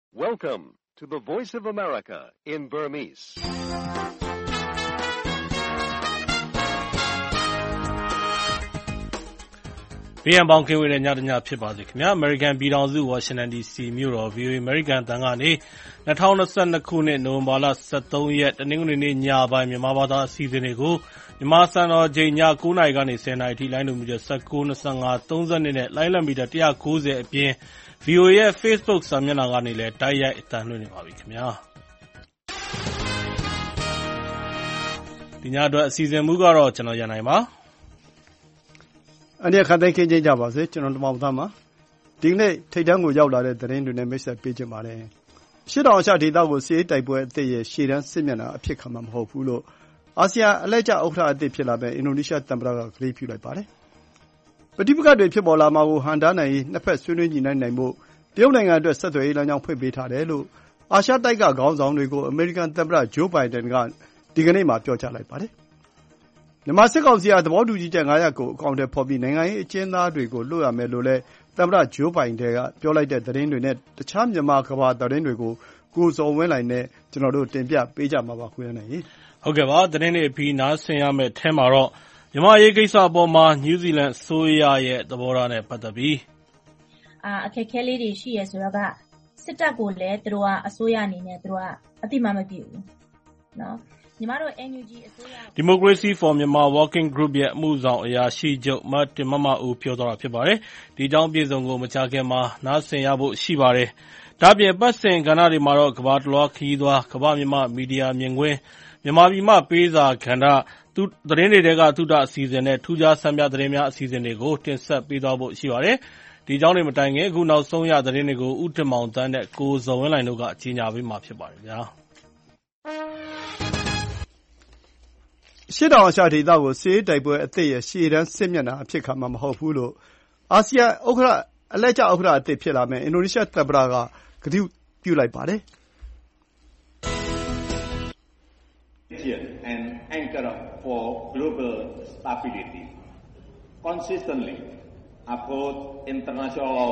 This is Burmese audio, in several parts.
Welcome to the Voice of America in Burmese. ။ပြန်ပေါင်းကင်းဝေးတဲ့ညတညဖြစ်ပါစေခင်ဗျာ။ American ပြည်ထောင်စု Washington DC မြို့တော် VOA American တန်ကနေ2022ခုနှစ်နိုဝင်ဘာလ23ရက်တနင်္ဂနွေနေ့ညပိုင်းမြန်မာဘာသာအစီအစဉ်တွေကိုမြန်မာစံတော်ချိန်ည9:00နာရီကနေ10:00နာရီထိလိုင်းလို့မီတာ19, 25, 30နဲ့လိုင်းလံမီတာ190အပြင် VOA ရဲ့ Facebook စာမျက်နှာကနေလည်းတိုက်ရိုက်အသံလွှင့်နေပါပြီခင်ဗျာ။ဒီညအတွက်အစီအစဉ်မူကတော့ကျွန်တော်ရန်နိုင်ပါ။အနေနဲ့ခက်သိမ်းခင်းချင်းကြပါစေကျွန်တော်တမောင်သားမှာဒီနေ့ထိတ်တန်းကိုရောက်လာတဲ့သတင်းတွေနဲ့မိတ်ဆက်ပေးချင်ပါတယ်ရှစ်တောင်အရှဒေသကိုစီးတိုက်ပွဲအသစ်ရဲ့ရှေ့တန်းစစ်မျက်နှာအဖြစ်ခံမှာမဟုတ်ဘူးလို့အာဆီယံအလှည့်ကျဥက္ကဋ္ဌအသစ်ဖြစ်လာတဲ့အင်ဒိုနီးရှားသမ္မတကကတိပြုလိုက်ပါတယ်ပဋိပက္ခတွေဖြစ်ပေါ်လာမှာကိုဟန်တားနိုင်ရေးနှစ်ဖက်ဆွေးနွေးညှိနှိုင်းနိုင်ဖို့တရုတ်နိုင်ငံအတွက်ဆက်သွယ်ရေးလမ်းကြောင်းဖွင့်ပေးထားတယ်လို့အာရှတိုက်ကခေါင်းဆောင်တွေကိုအမေရိကန်သမ္မတဂျိုးဘိုင်ဒန်ကဒီကနေ့မှပြောကြားလိုက်ပါတယ်မြန်မာစစ်ကောင်စီကသဘောတူညီချက်9ရပ်ကိုအကောင့်ထဲပေါ်ပြီးနိုင်ငံရေးအကျဉ်းသားတွေကိုလွှတ်ရမယ်လို့လည်းသမ္မတဂျိုးဘိုင်ဒန်ကပြောလိုက်တဲ့သတင်းတွေနဲ့တခြားမြန်မာကမ္ဘာသတင်းတွေကိုကိုစော်ဝင်းလိုင်နဲ့ကျွန်တော်တို့တင်ပြပေးကြမှာပါခွင့်ရနိုင်ရင်ဟုတ်ကဲ့ပါသတင်းတွေအပြီးနားဆင်ရမယ့်အဲမှာတော့မြန်မာရေးကိစ္စအပေါ်မှာနယူးဇီလန်အစိုးရရဲ့သဘောထားနဲ့ပတ်သက်ပြီးအခက်အခဲလေးတွေရှိရဆိုတော့ကစစ်တပ်ကိုလည်းသူတို့ကအစိုးရအနေနဲ့သူတို့ကအတိမမပြည့်ဘူးเนาะညီမတို့ NUG အစိုးရ Democracy for Myanmar Working Group ရဲ့အမှုဆောင်အရာရှိချုပ်မတင်မမဦးပြောသွားတာဖြစ်ပါတယ်။ဒီအကြောင်းပြည်စုံကိုမကြာခင်မှာနားဆင်ရဖို့ရှိပါတယ်။ဒါ့အပြင်ပတ်စင်ကဏ္ဍတွေမှာတော့ကမ္ဘာတလွှားခရီးသွားကမ္ဘာမြန်မာမီဒီယာမြင်ကွင်းမြန်မာပြည်မှပေးစာကဏ္ဍသတင်းတွေကသုတအစီအစဉ်နဲ့ထူးခြားဆန်းပြသတင်းများအစီအစဉ်တွေကိုတင်ဆက်ပေးသွားဖို့ရှိပါတယ်။ဒီအကြောင်းတွေမတိုင်ခင်အခုနောက်ဆုံးရသတင်းတွေကိုဥတ္တမောင်တန်းနဲ့ကိုဇော်ဝင်းလိုင်တို့ကကြီးညာပေးမှာဖြစ်ပါတယ်ဗျာ။ရှစ်တောင်အရှဒေသကိုစီးတိုက်ပွဲအသစ်ရဲ့ရှေ့တန်းစစ်မျက်နှာအဖြစ်ခံမှာမဟုတ်ဘူးလို့အာဆီယံဥက္ကဋ္ဌအလှည့်ကျဥက္ကဋ္ဌအသစ်ဖြစ်လာမယ့်အင်ဒိုနီးရှားသမ္မတကကတိပြုလိုက်ပါတယ် and anchor for global stability consistently uphold international law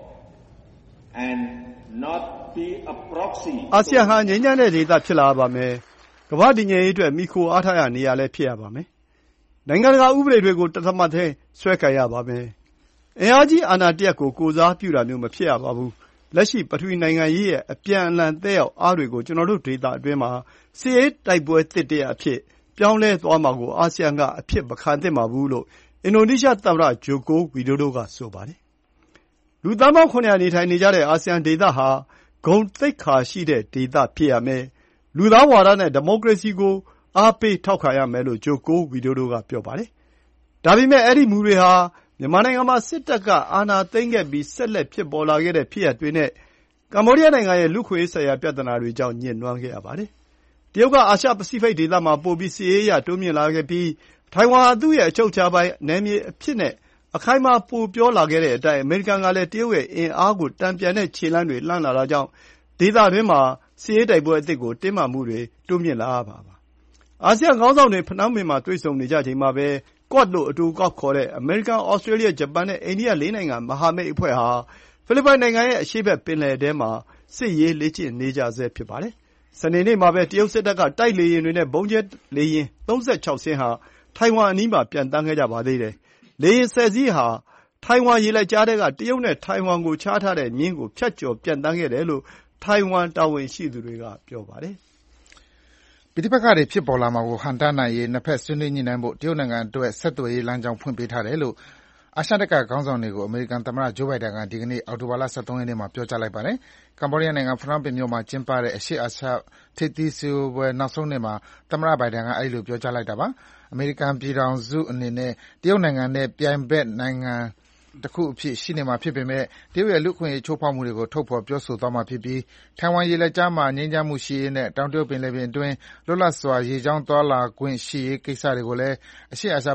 and not be a proxy အာဆီယံဟာငြိမ်းချမ်းတဲ့ဒေသဖြစ်လာပါမယ်ကမ္ဘာတည်ငြိမ်ရေးအတွက်မိခိုအားထားရနေရလဲဖြစ်ရပါမယ်နိုင်ငံတကာဥပဒေတွေကိုတသမတ်ထဲဆွဲကိုင်ရပါမယ်အင်အားကြီးအာဏာတရက်ကိုကိုစားပြုတာမျိုးမဖြစ်ရပါဘူးလက်ရှိပထဝီနိုင်ငံရေးရဲ့အပြန်အလှန်သက်ရောက်အားတွေကိုကျွန်တော်တို့ဒေသအတွင်းမှာစီးရေးတိုက်ပွဲတစ်တရအဖြစ်ပြောင်းလဲသွားမှာကိုအာဆီယံကအဖြစ်မခံသင့်ပါဘူးလို့အင်ဒိုနီးရှားသမ္မတဂျိုကိုဝီဒိုဒိုကဆိုပါတယ်လူသန်းပေါင်း900နေထိုင်နေကြတဲ့အာဆီယံဒေသဟာဂုဏ်သိက္ခာရှိတဲ့ဒေသဖြစ်ရမယ်လူသားဝါဒနဲ့ဒီမိုကရေစီကိုအားပေးထောက်ခံရမယ်လို့ဂျိုကိုဝီဒိုဒိုကပြောပါတယ်ဒါပေမဲ့အဲ့ဒီမူတွေဟာမြန်မာနိုင်ငံမှာစစ်တပ်ကအာဏာသိမ်းခဲ့ပြီးဆက်လက်ဖြစ်ပေါ်လာခဲ့တဲ့ဖြစ်ရပ်တွေနဲ့ကမ္ဘောဒီးယားနိုင်ငံရဲ့လူ့ခွင့်ရေးဆိုင်ရာပြဿနာတွေကြောင့်ညှဉ်းနှွမ်းခဲ့ရပါတယ်တရုတ်ကအာရှပစိဖိတ်ဒေသမှာပိုပြီးစစ်ရေးအရတိုးမြင့်လာခဲ့ပြီးထိုင်ဝမ်ဟာသူ့ရဲ့အချုပ်အခြာပိုင်းနယ်မြေအဖြစ်နဲ့အခိုင်အမာပိုပြောလာခဲ့တဲ့အတိုင်းအမေရိကန်ကလည်းတရုတ်ရဲ့အင်အားကိုတန်ပြန်တဲ့ခြေလှမ်းတွေလှမ်းလာတာကြောင့်ဒေသတွင်းမှာစစ်ရေးတိုက်ပွဲအသစ်ကိုတင်းမာမှုတွေတိုးမြင့်လာပါအာဆီယံခေါင်းဆောင်တွေဖနွမ်းပင်မှာတွေ့ဆုံနေကြချိန်မှာပဲQuad လို့အတူကောက်ခေါ်တဲ့အမေရိကန်၊ဩစတြေးလျ၊ဂျပန်နဲ့အိန္ဒိယ၄နိုင်ငံမဟာမိတ်အဖွဲ့ဟာဖိလစ်ပိုင်နိုင်ငံရဲ့အရှေ့ဘက်ပင်လယ်ထဲမှာစစ်ရေးလေ့ကျင့်နေကြဆဲဖြစ်ပါတယ်။စနေနေ့မှာပဲတရုတ်စစ်တပ်ကတိုက်လေယာဉ်တွေနဲ့ဘုံးကျဲလေယာဉ်36စင်းဟာထိုင်ဝမ်အနီးမှာပျံသန်းခဲ့ကြပါသေးတယ်။လေယာဉ်10စီးဟာထိုင်ဝမ်ရေလက်ကြားထဲကတရုတ်နဲ့ထိုင်ဝမ်ကိုခြားထားတဲ့မြင်းကိုဖြတ်ကျော်ပျံသန်းခဲ့တယ်လို့ထိုင်ဝမ်တာဝန်ရှိသူတွေကပြောပါတယ်။ပဋိပက္ခတွေဖြစ်ပေါ်လာမှာကိုဟန့်တားနိုင်ရေးနှစ်ဖက်ဆွေးနွေးညှိနှိုင်းဖို့တရုတ်နိုင်ငံအတွက်ဆက်သွယ်ရေးလမ်းကြောင်းဖွင့်ပေးထားတယ်လို့အာရှတိုက်ကခေါင်းဆောင်တွေကိုအမေရိကန်သမ္မတဂျိုးဘိုင်ဒန်ကဒီကနေ့အောက်တိုဘာလ23ရက်နေ့မှာပြောကြားလိုက်ပါတယ်။ကမ္ဘောဒီးယားနိုင်ငံဖနွမ်းပင်မြို့မှာကျင်းပတဲ့အရှေ့အာရှထိပ်သီးစည်းဝေးပွဲနောက်ဆုံးနေ့မှာသမ္မတဘိုင်ဒန်ကအဲဒီလိုပြောကြားလိုက်တာပါ။အမေရိကန်ပြည်ထောင်စုအနေနဲ့တရုတ်နိုင်ငံနဲ့ပြိုင်ဘက်နိုင်ငံတခုအဖြစ်ရှိနေမှာဖြစ်ပေမဲ့တရုတ်ရဲ့လူ့အခွင့်အရေးချိုးဖောက်မှုတွေကိုထုတ်ဖော်ပြောဆိုသွားမှာဖြစ်ပြီးထိုင်ဝမ်ရေလက်ကြားမှာငြိမ်းချမ်းမှုရှိရေးနဲ့တောင်တရုတ်ပင်လယ်ပြင်အတွင်းလွတ်လပ်စွာရေကြောင်းသွားလာခွင့်ရှိရေးကိစ္စတွေကိုလည်းအရှေ့အာရှ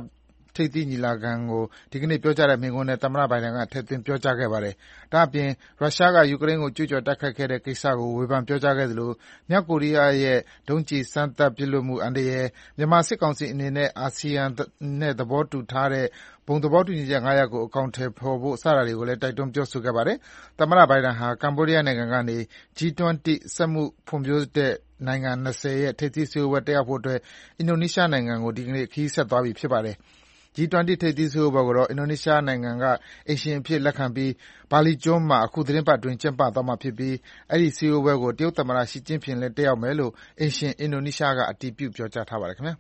ထိပ်သီးညီလာခံကိုဒီကနေ့ပြောကြားတဲ့မိန့်ခွန်းနဲ့သမ္မတဘိုင်ဒန်ကထည့်သွင်းပြောကြားခဲ့ပါတယ်။ဒါ့အပြင်ရုရှားကယူကရိန်းကိုကျူးကျော်တိုက်ခိုက်ခဲ့တဲ့ကိစ္စကိုဝေဖန်ပြောကြားခဲ့သလိုမြောက်ကိုရီးယားရဲ့ဒုံးကျည်စမ်းသပ်ပစ်လွှတ်မှုအန္တရာယ်၊မြန်မာစစ်ကောင်စီအနေနဲ့အာဆီယံနဲ့သဘောတူထားတဲ့ဘုံသဘောတူညီချက် ၅ ရပ်ကိုအကောင်အထည်ဖော်ဖို့စတာတွေကိုလည်းတိုက်တွန်းပြောဆိုခဲ့ပါတယ်။သမ္မတဘိုင်ဒန်ဟာကမ္ဘောဒီးယားနိုင်ငံကနေ G20 စက်မှုဖွံ့ဖြိုးတဲ့နိုင်ငံ 20 ရဲ့ထိပ်သီးစည်းဝေးပွဲတက်ရောက်ဖို့အတွက်အင်ဒိုနီးရှားနိုင်ငံကိုဒီကနေ့ခရီးဆက်သွားပြီဖြစ်ပါတယ်။ G20 ထိပ်သီးစည်းဝေးပွဲကိုတော့အင်ဒိုနီးရှားနိုင်ငံကအိမ်ရှင်အဖြစ်လက်ခံပြီးဘာလီကျွန်းမှာအခုသီတင်းပတ်အတွင်းကျင်းပသွားမှာဖြစ်ပြီးအဲဒီစည်းဝေးပွဲကိုတရုတ်သမ္မတရှီကျင့်ဖျင်လည်းတက်ရောက်မယ်လို့အိမ်ရှင်အင်ဒိုနီးရှားကအတည်ပြုပြောကြားထားပါတယ်ခင်ဗျာ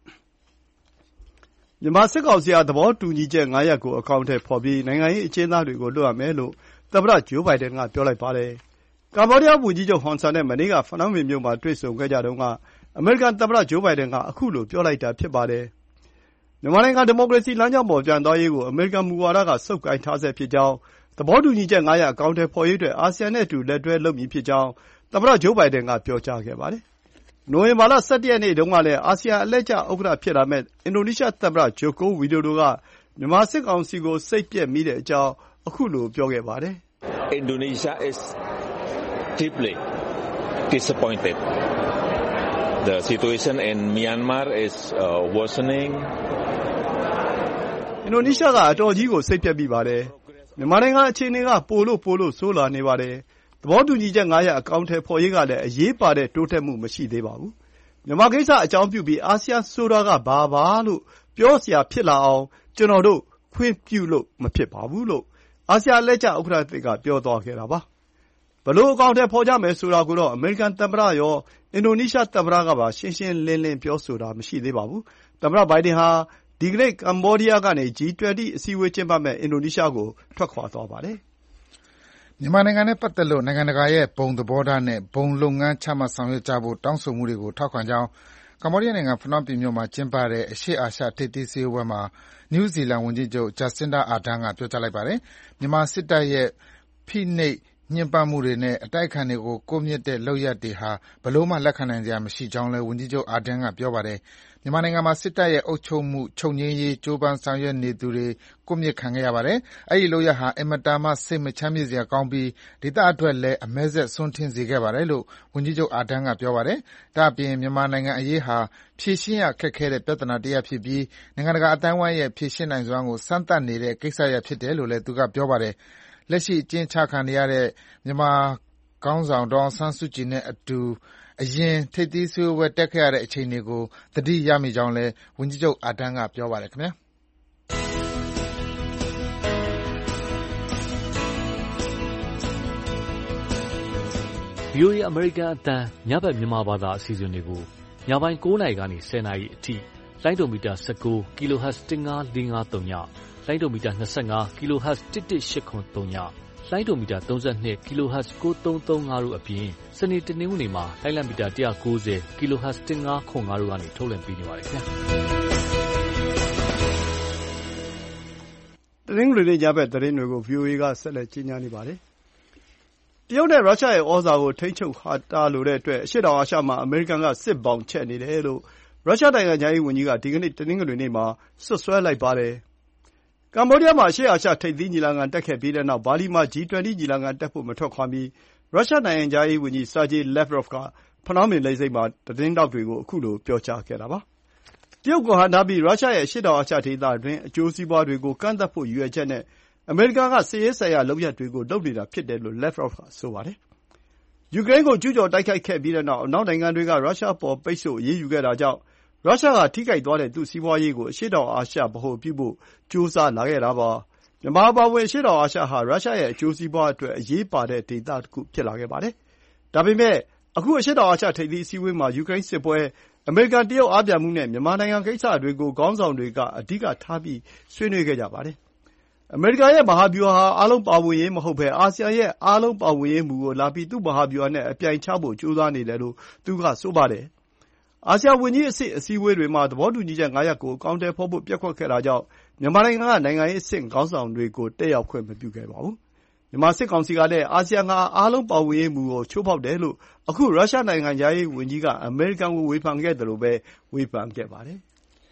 မြန်မာစစ်ကောင်စီဟာသဘောတူညီချက် ၅ ရပ်ကိုအကောင်အထည်ဖော်ပြီးနိုင်ငံရေးအကျဉ်းသားတွေကိုလွှတ်ရမယ်လို့သမ္မတဂျိုးဘိုင်ဒန်ကပြောလိုက်ပါတယ်။ကမ္ဘောဒီးယားဝန်ကြီးချုပ်ဟွန်ဆန်နဲ့မနေ့ကဖနွမ်းပင်မြို့မှာတွေ့ဆုံခဲ့ကြတုန်းကအမေရိကန်သမ္မတဂျိုးဘိုင်ဒန်ကအခုလိုပြောလိုက်တာဖြစ်ပါတယ်။မြန်မာနိုင်ငံဒီမိုကရေစီလမ်းကြောင်းပေါ်ပြန်သွားရေးကိုအမေရိကန်မူဝါဒကဆုပ်ကိုင်ထားဆဲဖြစ်ကြောင်းသဘောတူညီချက် ၅ ရပ်အကောင်အထည်ဖော်ရေးအတွက်အာဆီယံနဲ့အတူလက်တွဲလုပ်မည်ဖြစ်ကြောင်းသမ္မတဂျိုးဘိုင်ဒန်ကပြောကြားခဲ့ပါတယ်။နိုဝင်ဘာလ ၁၁ ရက်နေ့တုန်းကလည်းအာဆီယံအလှည့်ကျဥက္ကဋ္ဌဖြစ်လာမယ့်အင်ဒိုနီးရှားသမ္မတဂျိုကိုဝီဒိုဒိုကမြန်မာစစ်ကောင်စီကိုစိတ်ပျက်မိတဲ့အကြောင်းအခုလိုပြောခဲ့ပါတယ်။ Indonesia is deeply disappointed. The situation in Myanmar is worsening. အင်ဒိုနီးရှားကအတော်ကြီးကိုစိတ်ပျက်မိပါတယ်။မြန်မာနိုင်ငံအခြေအနေကပိုလို့ဆိုးလာနေပါတယ်။သဘောတူညီချက် ၅ ရပ်အကောင်အထည်ဖော်ရေးကလည်းအရေးပါတဲ့တိုးတက်မှုမရှိသေးပါဘူး။မြန်မာကိစ္စအကြောင်းပြုပြီးအာဆီယံဆိုတာကဘာလို့ပြောစရာဖြစ်လာအောင်ကျွန်တော်တို့ခွင့်ပြုလို့မဖြစ်ပါဘူးလို့အာဆီယံအလှည့်ကျဥက္ကဋ္ဌသစ်ကပြောသွားခဲ့တာပါ။ဘလို့အကောင်အထည်ဖော်ကြမယ်ဆိုတာကိုတော့အမေရိကန်သမ္မတရောအင်ဒိုနီးရှားသမ္မတကပါရှင်းရှင်းလင်းလင်းပြောဆိုတာမရှိသေးပါဘူး။သမ္မတဘိုင်ဒန်ဟာဒီကနေ့ကမ္ဘောဒီးယားကနေ G20 အစည်းအဝေးကျင်းပမယ့်အင်ဒိုနီးရှားကိုထွက်ခွာသွားပါတယ်။မြန်မာနိုင်ငံနဲ့ပတ်သက်လို့နိုင်ငံတကာရဲ့ဘုံသဘောထားနဲ့ဘုံလုပ်ငန်းချမှတ်ဆောင်ရွက်ကြဖို့တောင်းဆိုမှုတွေကိုထောက်ခံကြောင်းကမ္ဘောဒီးယားနိုင်ငံဖနွမ်းပင်မြို့မှာကျင်းပတဲ့အရှေ့အာရှထိပ်သီးစည်းဝေးပွဲမှာနယူးဇီလန်ဝန်ကြီးချုပ်ဂျက်စင်ဒါအာဒန်းကပြောကြားလိုက်ပါတယ်။မြန်မာစစ်တပ်ရဲ့ဖိနှိပ်ညှဉ်းပန်းမှုတွေနဲ့အတိုက်အခံတွေကိုကွပ်မျက်တဲ့လုပ်ရပ်တွေဟာဘယ်လိုမှလက်ခံနိုင်စရာမရှိကြောင်းလည်းဝန်ကြီးချုပ်အာဒန်းကပြောပါတယ်။မြန်မာနိုင်ငံမှာစစ်တပ်ရဲ့အုပ်ချုပ်မှုချုပ်ငြိမ်းရေးကြိုးပမ်းဆောင်ရွက်နေသူတွေကွပ်မျက်ခံခဲ့ရပါတယ်။အဲဒီလုပ်ရပ်ဟာအင်မတန်မှစိတ်မချမ်းမြေ့စရာကောင်းပြီးဒေသအတွက်လည်းအမဲစက်ဆွန်းထင်းစေခဲ့ပါတယ်လို့ဝန်ကြီးချုပ်အာဒန်းကပြောပါတယ်။ဒါ့အပြင်မြန်မာနိုင်ငံအရေးဟာဖြေရှင်းရခက်ခဲတဲ့ပြဿနာတစ်ရပ်ဖြစ်ပြီးနိုင်ငံတကာအသိုင်းအဝိုင်းရဲ့ဖြေရှင်းနိုင်စွမ်းကိုစမ်းသပ်နေတဲ့ကိစ္စရပ်ဖြစ်တယ်လို့လည်းသူကပြောပါတယ်။လက်ရှိအကျဉ်းချခံနေရတဲ့မြန်မာခေါင်းဆောင်ဒေါ်အောင်ဆန်းစုကြည်နဲ့အတူအရင်ထိပ်သီးစည်းဝေးပွဲတက်ခဲ့ရတဲ့အချိန်တွေကိုသတိရမိကြောင်းလည်းဝန်ကြီးချုပ်အာဒန်းကပြောပါတယ်ခင်ဗျာ။ VOA အမေရိကန်အသံညဘက်မြန်မာဘာသာအစီအစဉ်တွေကိုညပိုင်း9:00 နာရီကနေ 10:00 နာရီအထိလိုင်းဒိုမီတာ19 kHz 15553ညလိုင်းဒိုမီတာ25 kHz 11883ညလိုင်းဒိုမီတာ32 kHz 9335တို့အပြင်စနေတနင်္ဂနွေမှာလိုင်းလံမီတာ190 kHz 1505တို့ကနေထုတ်လွှင့်ပေးနေပါတယ်ခင်ဗျာတနင်္ဂနွေနေ့ညဘက်သတင်းတွေကို VOA ကဆက်လက်ကြီးညာနေပါတယ်တရုတ်နဲ့ရုရှားရဲ့ဩဇာကိုထိန်းချုပ်တာလိုတဲ့အတွက်အရှေ့တောင်အာရှမှာအမေရိကန်ကစစ်ဘောင်ချက်နေတယ်လို့ရုရှားနိုင်ငံခြားရေးဝန်ကြီးကဒီကနေ့တနင်္ဂနွေနေ့မှာစွပ်စွဲလိုက်ပါတယ်။ကမ္ဘောဒီးယားမှာအရှေ့အာရှထိပ်သီးညီလာခံတက်ခဲ့ပြီးတဲ့နောက်ဘာလီမှာ G20 ညီလာခံတက်ဖို့မထွက်ခွာမီရုရှားနိုင်ငံခြားရေးဝန်ကြီး Sergey Lavrov ကဖနွမ်းပင်လေဆိပ်မှာသတင်းထောက်တွေကိုအခုလိုပြောကြားခဲ့တာပါ။တရုတ်ကိုဟန့်တားပြီးရုရှားရဲ့အရှေ့တောင်အာရှဒေသတွင်းအကျိုးစီးပွားတွေကိုကန့်သတ်ဖို့ရည်ရွယ်ချက်နဲ့အမေရိကန်ကစစ်ရေးဆိုင်ရာလုပ်ရပ်တွေကိုလုပ်နေတာဖြစ်တယ်လို့ Lavrov ကဆိုပါတယ်။ယူကရိန်းကိုကျူးကျော်တိုက်ခိုက်ခဲ့ပြီးတဲ့နောက်အနောက်နိုင်ငံတွေကရုရှားအပေါ်ပိတ်ဆို့အရေးယူခဲ့တာကြောင့်ရုရှားကထိခိုက်သွားတဲ့သူ့စီးပွားရေးကိုအရှေ့တောင်အာရှဗဟိုပြုဖို့ကြိုးစားလာခဲ့တာပါ။မြန်မာအပါအဝင်အရှေ့တောင်အာရှဟာရုရှားရဲ့အကျိုးစီးပွားအတွက်အရေးပါတဲ့ဒေသတစ်ခုဖြစ်လာခဲ့ပါတယ်။ဒါပေမဲ့အခုအရှေ့တောင်အာရှထိပ်သီးအစည်းအဝေးမှာယူကရိန်းစစ်ပွဲအမေရိကန်တရုတ်အားပြိုင်မှုနဲ့မြန်မာနိုင်ငံကိစ္စတွေကိုခေါင်းဆောင်တွေကအဓိကထားပြီးဆွေးနွေးခဲ့ကြပါတယ်။အမေရိကန်ရဲ့မဟာဗျူဟာဟာအားလုံးပါဝင်ရေးမဟုတ်ဘဲအာဆီယံရဲ့အားလုံးပါဝင်ရေးမူကိုလာပြီးသူ့မဟာဗျူဟာနဲ့အပြိုင်ချဖို့ကြိုးစားနေတယ်လို့သူကဆိုပါတယ်။အာဆီယံဝန်ကြီးအဆင့်အစည်းအဝေးတွေမှာသဘောတူညီချက် ၅ ရပ်ကိုအကောင်အထည်ဖော်ဖို့ပျက်ကွက်ခဲ့တာကြောင့်မြန်မာနိုင်ငံကနိုင်ငံရေးအဆင့်ခေါင်းဆောင်တွေကိုတက်ရောက်ခွင့်မပြုခဲ့ပါဘူး။မြန်မာစစ်ကောင်စီကလည်းအာဆီယံဟာအားလုံးပါဝင်ရေးမူကိုချိုးဖောက်တယ်လို့အခုရုရှားနိုင်ငံခြားရေးဝန်ကြီးကအမေရိကန်ကိုဝေဖန်ခဲ့သလိုပဲဝေဖန်ခဲ့ပါတယ်။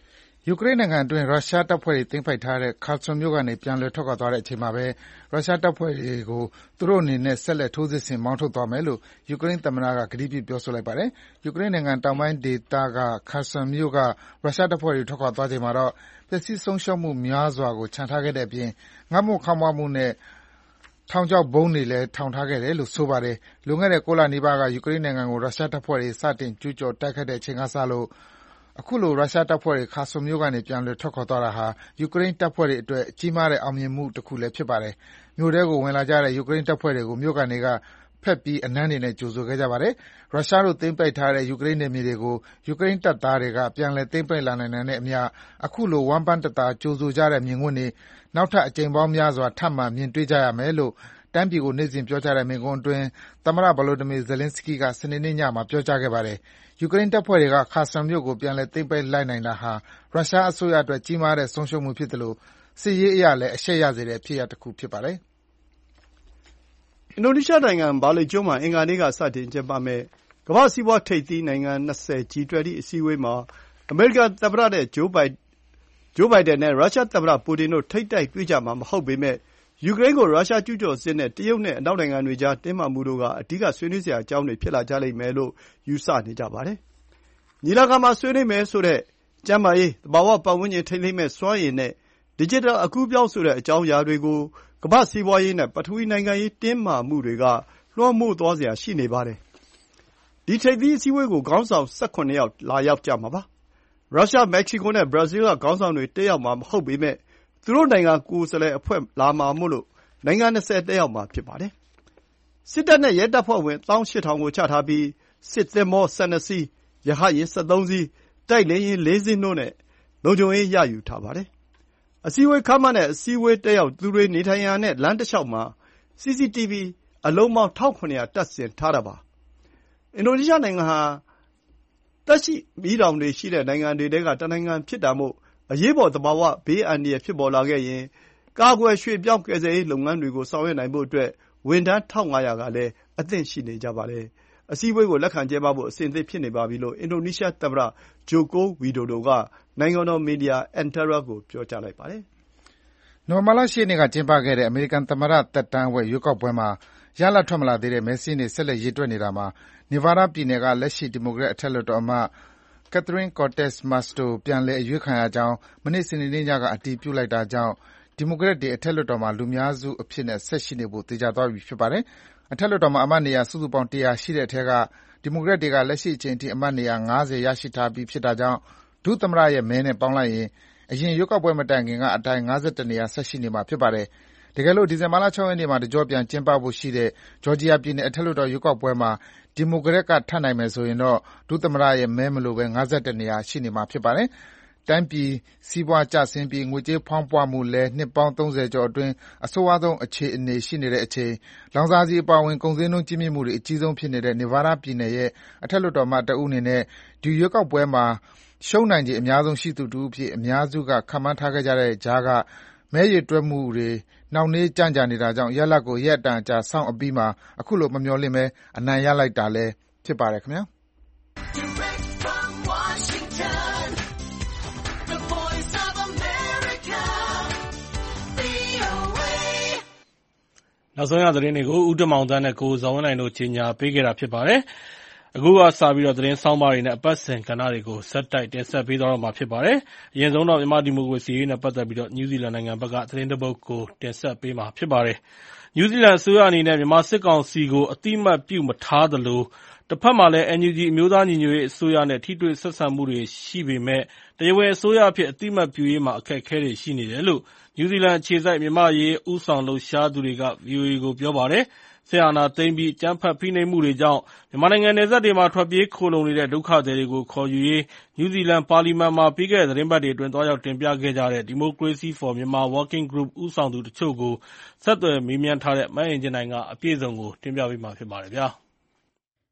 ယူကရိန်းနိုင်ငံအတွင်းရုရှားတပ်ဖွဲ့တွေသိမ်းပိုက်ထားတဲ့ Kherson မြို့ကနေပြန်လည်ထွက်ခွာသွားတဲ့အချိန်မှာပဲရုရှားတပ်ဖွဲ့တွေကိုသူတို့အနေနဲ့ဆက်လက်ထိုးစစ်ဆင်မောင်းထုတ်သွားမယ်လို့ယူကရိန်းသမ္မတကကတိပြုပြောဆိုလိုက်ပါတယ်။ယူကရိန်းနိုင်ငံတောင်ပိုင်းဒေသက Kherson မြို့ကရုရှားတပ်ဖွဲ့တွေထွက်ခွာသွားချိန်မှာတော့ပျက်စီးဆုံးရှုံးမှုများစွာကိုချန်ထားခဲ့တဲ့အပြင်ငတ်မွတ်ခေါင်းပါးမှုနဲ့ထောင်ချောက်ဗုံးတွေလည်းထောင်ထားခဲ့တယ်လို့ဆိုပါတယ်။လွန်ခဲ့တဲ့9 လနီးပါးကယူကရိန်းနိုင်ငံကိုရုရှားတပ်ဖွဲ့တွေစတင်ကျူးကျော်တိုက်ခိုက်တဲ့အချိန်ကစလို့အခုလိုရုရှားတပ်ဖွဲ့တွေ Kherson မြို့ကနေပြန်လည်ထွက်ခွာသွားတာဟာယူကရိန်းတပ်ဖွဲ့တွေအတွက်ကြီးမားတဲ့အောင်မြင်မှုတစ်ခုလည်းဖြစ်ပါတယ်။မြို့ထဲကိုဝင်လာကြတဲ့ယူကရိန်းတပ်ဖွဲ့တွေကိုမြို့ကန်တွေကဖက်ပြီးအနမ်းတွေနဲ့ကြိုဆိုခဲ့ကြပါတယ်။ရုရှားတို့သိမ်းပိုက်ထားတဲ့ယူကရိန်းနယ်မြေတွေကိုယူကရိန်းတပ်သားတွေကပြန်လည်သိမ်းပိုက်လာနိုင်တာနဲ့အမျှအခုလိုဝမ်းပန်းတသာကြိုဆိုကြတဲ့မြင်ကွင်းတွေနောက်ထပ်အကြိမ်ပေါင်းများစွာထပ်မံမြင်တွေ့ကြရမယ်လို့တိုင်းပြည်ကိုနေ့စဉ်ပြောကြားတဲ့မိန့်ခွန်းအတွင်းသမ္မတ Volodymyr Zelensky ကစနေနေ့ညမှာပြောကြားခဲ့ပါတယ်။ယူကရိန်းတပ်ဖွဲ့တွေက Kherson မြို့ကိုပြန်လည်သိမ်းပိုက်လိုက်နိုင်တာဟာရုရှားအစိုးရအတွက်ကြီးမားတဲ့ဆုံးရှုံးမှုဖြစ်သလိုစစ်ရေးအရလည်းအရှက်ရစေတဲ့ဖြစ်ရပ်တစ်ခုဖြစ်ပါတယ်။အင်ဒိုနီးရှားနိုင်ငံဘာလီကျွန်းမှာအင်္ဂါနေ့ကစတင်ကျင်းပမယ့်ကမ္ဘာ့စီးပွားထိပ်သီးနိုင်ငံ20 G20 အစည်းအဝေးမှာအမေရိကန်သမ္မတဂျိုးဘိုင်ဒန်နဲ့ရုရှားသမ္မတပူတင်တို့ထိပ်တိုက်တွေ့ကြမှာမဟုတ်ပေမယ့်ယူကရိန်းကိုရုရှားကျူးကျော်စစ်နဲ့တရုတ်နဲ့အနောက်နိုင်ငံတွေကြားတင်းမာမှုတို့ကအဓိကဆွေးနွေးစရာအကြောင်းတွေဖြစ်လာကြလိမ့်မယ်လို့ယူဆနေကြပါတယ်။ညီလာခံမှာဆွေးနွေးမယ်ဆိုတဲ့ကျန်းမာရေး၊သဘာဝပတ်ဝန်းကျင်ထိန်းသိမ်းမယ့်စွမ်းအင်နဲ့ဒစ်ဂျစ်တယ်အကူးအပြောင်းဆိုတဲ့အကြောင်းအရာတွေကိုကမ္ဘာ့စီးပွားရေးနဲ့ပထဝီနိုင်ငံရေးတင်းမာမှုတွေကလွှမ်းမိုးသွားစရာရှိနေပါတယ်။ဒီထိပ်သီးအစည်းအဝေးကိုခေါင်းဆောင်17 ယောက်လာရောက်ကြမှာပါ။ရုရှား၊မက္ကဆီကိုနဲ့ဘရာဇီးလ်ကခေါင်းဆောင်တွေတက်ရောက်မှာမဟုတ်ပေမယ့်သူတို့နိုင်ငံကိုယ်စားလှယ်အဖွဲ့လာမှာမို့နိုင်ငံ20တက်ရောက်မှာဖြစ်ပါတယ်။စစ်တပ်နဲ့ရဲတပ်ဖွဲ့ဝင်18000ကိုချထားပြီးစစ်သင်္ဘော12စီး၊ရဟတ်ယာဉ်13စီး၊တိုက်လေယာဉ်4စီးတို့နဲ့လုံခြုံရေးရယူထားပါတယ်။အစည်းအဝေးခန်းမနဲ့အစည်းအဝေးတက်ရောက်သူတွေနေထိုင်ရာနဲ့လမ်းတလျှောက်မှာ CCTV အလုံးပေါင်း1700တပ်ဆင်ထားတာပါ။အင်ဒိုနီးရှားနိုင်ငံဟာသက်ရှိမီးတောင်တွေရှိတဲ့နိုင်ငံတွေထဲကတနိုင်ငံဖြစ်တာမို့အရေးပေါ်သဘာဝဘေးအန္တရာယ်ဖြစ်ပေါ်လာခဲ့ရင်ကာကွယ်ရွှေ့ပြောင်းကယ်ဆယ်ရေးလုပ်ငန်းတွေကိုဆောင်ရွက်နိုင်ဖို့အတွက်ဝန်ထမ်း1500ကလည်းအသင့်ရှိနေကြပါတယ်။အစည်းအဝေးကိုလက်ခံကျင်းပဖို့အဆင်သင့်ဖြစ်နေပါပြီလို့အင်ဒိုနီးရှားသမ္မတဂျိုကိုဝီဒိုဒိုကနိုင်ငံတော်မီဒီယာ Antara ကိုပြောကြားလိုက်ပါတယ်။နိုဝင်ဘာလ10ရက်နေ့ကကျင်းပခဲ့တဲ့အမေရိကန်သမ္မတသက်တမ်းဝက်ရွေးကောက်ပွဲမှာရလဒ်ထွက်မလာသေးတဲ့မဲစာရင်းတွေဆက်လက်ရေတွက်နေတာမှာနီဗားဒါးပြည်နယ်ကလက်ရှိဒီမိုကရက်အထက်လွှတ်တော်အမတ် Catherine Cortez Masto ပြန်လည်အရွေးခံရကြောင်းမနေ့စနေနေ့ညကအတည်ပြုလိုက်တာကြောင့်ဒီမိုကရက်တွေအထက်လွှတ်တော်မှာလူများစုအဖြစ်နဲ့ဆက်ရှိနေဖို့သေချာသွားပြီဖြစ်ပါတယ်။အထက်လွှတ်တော်မှာအမတ်နေရာစုစုပေါင်း100ရှိတဲ့အထက်ကဒီမိုကရက်တွေကလက်ရှိအချိန်ထိအမတ်နေရာ50ရရှိထားပြီးဖြစ်တာကြောင့်ဒုသမ္မတရဲ့မဲနဲ့ပေါင်းလိုက်ရင်အရင်ရွေးကောက်ပွဲမတိုင်ခင်ကအတိုင်း51နေရာဆက်ရှိနေမှာဖြစ်ပါတယ်။တကယ်လို့ဒီဇင်ဘာလ6ရက်နေ့မှာတကြောပြန်ကျင်းပဖို့ရှိတဲ့ဂျော်ဂျီယာပြည်နယ်အထက်လွှတ်တော်ရွေးကောက်ပွဲမှာဒီမိုကရက်ကထပ်နိုင်မယ်ဆိုရင်တော့ဒုသမ္မတရဲ့မဲမလိုဘဲ51နေရာရှိနေမှာဖြစ်ပါတယ်။တိုင်းပြည်စီးပွားကျဆင်းပြီးငွေကြေးဖောင်းပွမှုလည်းနှစ်ပေါင်း30ကျော်အတွင်းအဆိုးဝါးဆုံးအခြေအနေရှိနေတဲ့အချိန်လောင်စာဆီအပါအဝင်ကုန်ဈေးနှုန်းကြီးမြင့်မှုတွေအကြီးဆုံးဖြစ်နေတဲ့နီဗားဒါးပြည်နယ်ရဲ့အထက်လွှတ်တော်မှတဦးအနေနဲ့ဒီရွေးကောက်ပွဲမှာရှုံးနိုင်ခြေအများဆုံးရှိသူတဦးဖြစ်အများစုကခန့်မှန်းထားခဲ့ကြတဲ့ကြားကမဲရေတွက်မှုတွေနှောင့်နှေးကြန့်ကြာနေတာကြောင့်ရလဒ်ကိုရက်အတန်ကြာစောင့်အပြီးမှာအခုလိုမမျှော်လင့်ပဲအနိုင်ရလိုက်တာလည်းဖြစ်ပါတယ်ခင်ဗျာနောက်ဆုံးရသတင်းတွေကိုဦးတင်မောင်သန်းနဲ့ကိုဇော်ဝင်းနိုင်တို့ကြီးညာပေးခဲ့တာဖြစ်ပါတယ်။အခုကစပြီးတော့သတင်းဆောင်းပါးတွေနဲ့အပတ်စဉ်ကဏ္ဍတွေကိုဆက်တိုက်တင်ဆက်ပေးသွားမှာဖြစ်ပါတယ်။အရင်ဆုံးတော့မြန်မာဒီမိုကရေစီရေးနဲ့ပတ်သက်ပြီးတော့နယူးဇီလန်နိုင်ငံဘက်ကသတင်းတစ်ပုဒ်ကိုတင်ဆက်ပေးမှာဖြစ်ပါတယ်။နယူးဇီလန်အစိုးရအနေနဲ့မြန်မာစစ်ကောင်စီကိုအတိအမှတ်ပြုမထားသလိုတစ်ဖက်မှာလည်း NUG အမျိုးသားညီညွတ်ရေးအစိုးရနဲ့ထိတွေ့ဆက်ဆံမှုတွေရှိပေမဲ့တရားဝင်အစိုးရအဖြစ်အတိအမှတ်ပြုရေးမှာအခက်အခဲတွေရှိနေတယ်လို့နယူးဇီလန်အခြေစိုက်မြန်မာရေးဦးဆောင်လှုပ်ရှားသူတွေက VOA ကိုပြောပါတယ်။စစ်အာဏာသိမ်းပြီးအကြမ်းဖက်ဖိနှိပ်မှုတွေကြောင့်မြန်မာနိုင်ငံနယ်စပ်တွေမှာထွက်ပြေးခိုလှုံနေတဲ့ဒုက္ခသည်တွေကိုခေါ်ယူရေးနယူးဇီလန်ပါလီမန်မှာပြီးခဲ့တဲ့သတင်းပတ်တွေအတွင်းသွားရောက်တင်ပြခဲ့ကြတဲ့ Democracy for Myanmar Working Group ဦးဆောင်သူတချို့ကိုဆက်သွယ်မေးမြန်းထားတဲ့မအင်ကြင်းနိုင်ကအပြည့်အစုံကိုတင်ပြပေးမှာဖြစ်ပါတယ်ဗျာ။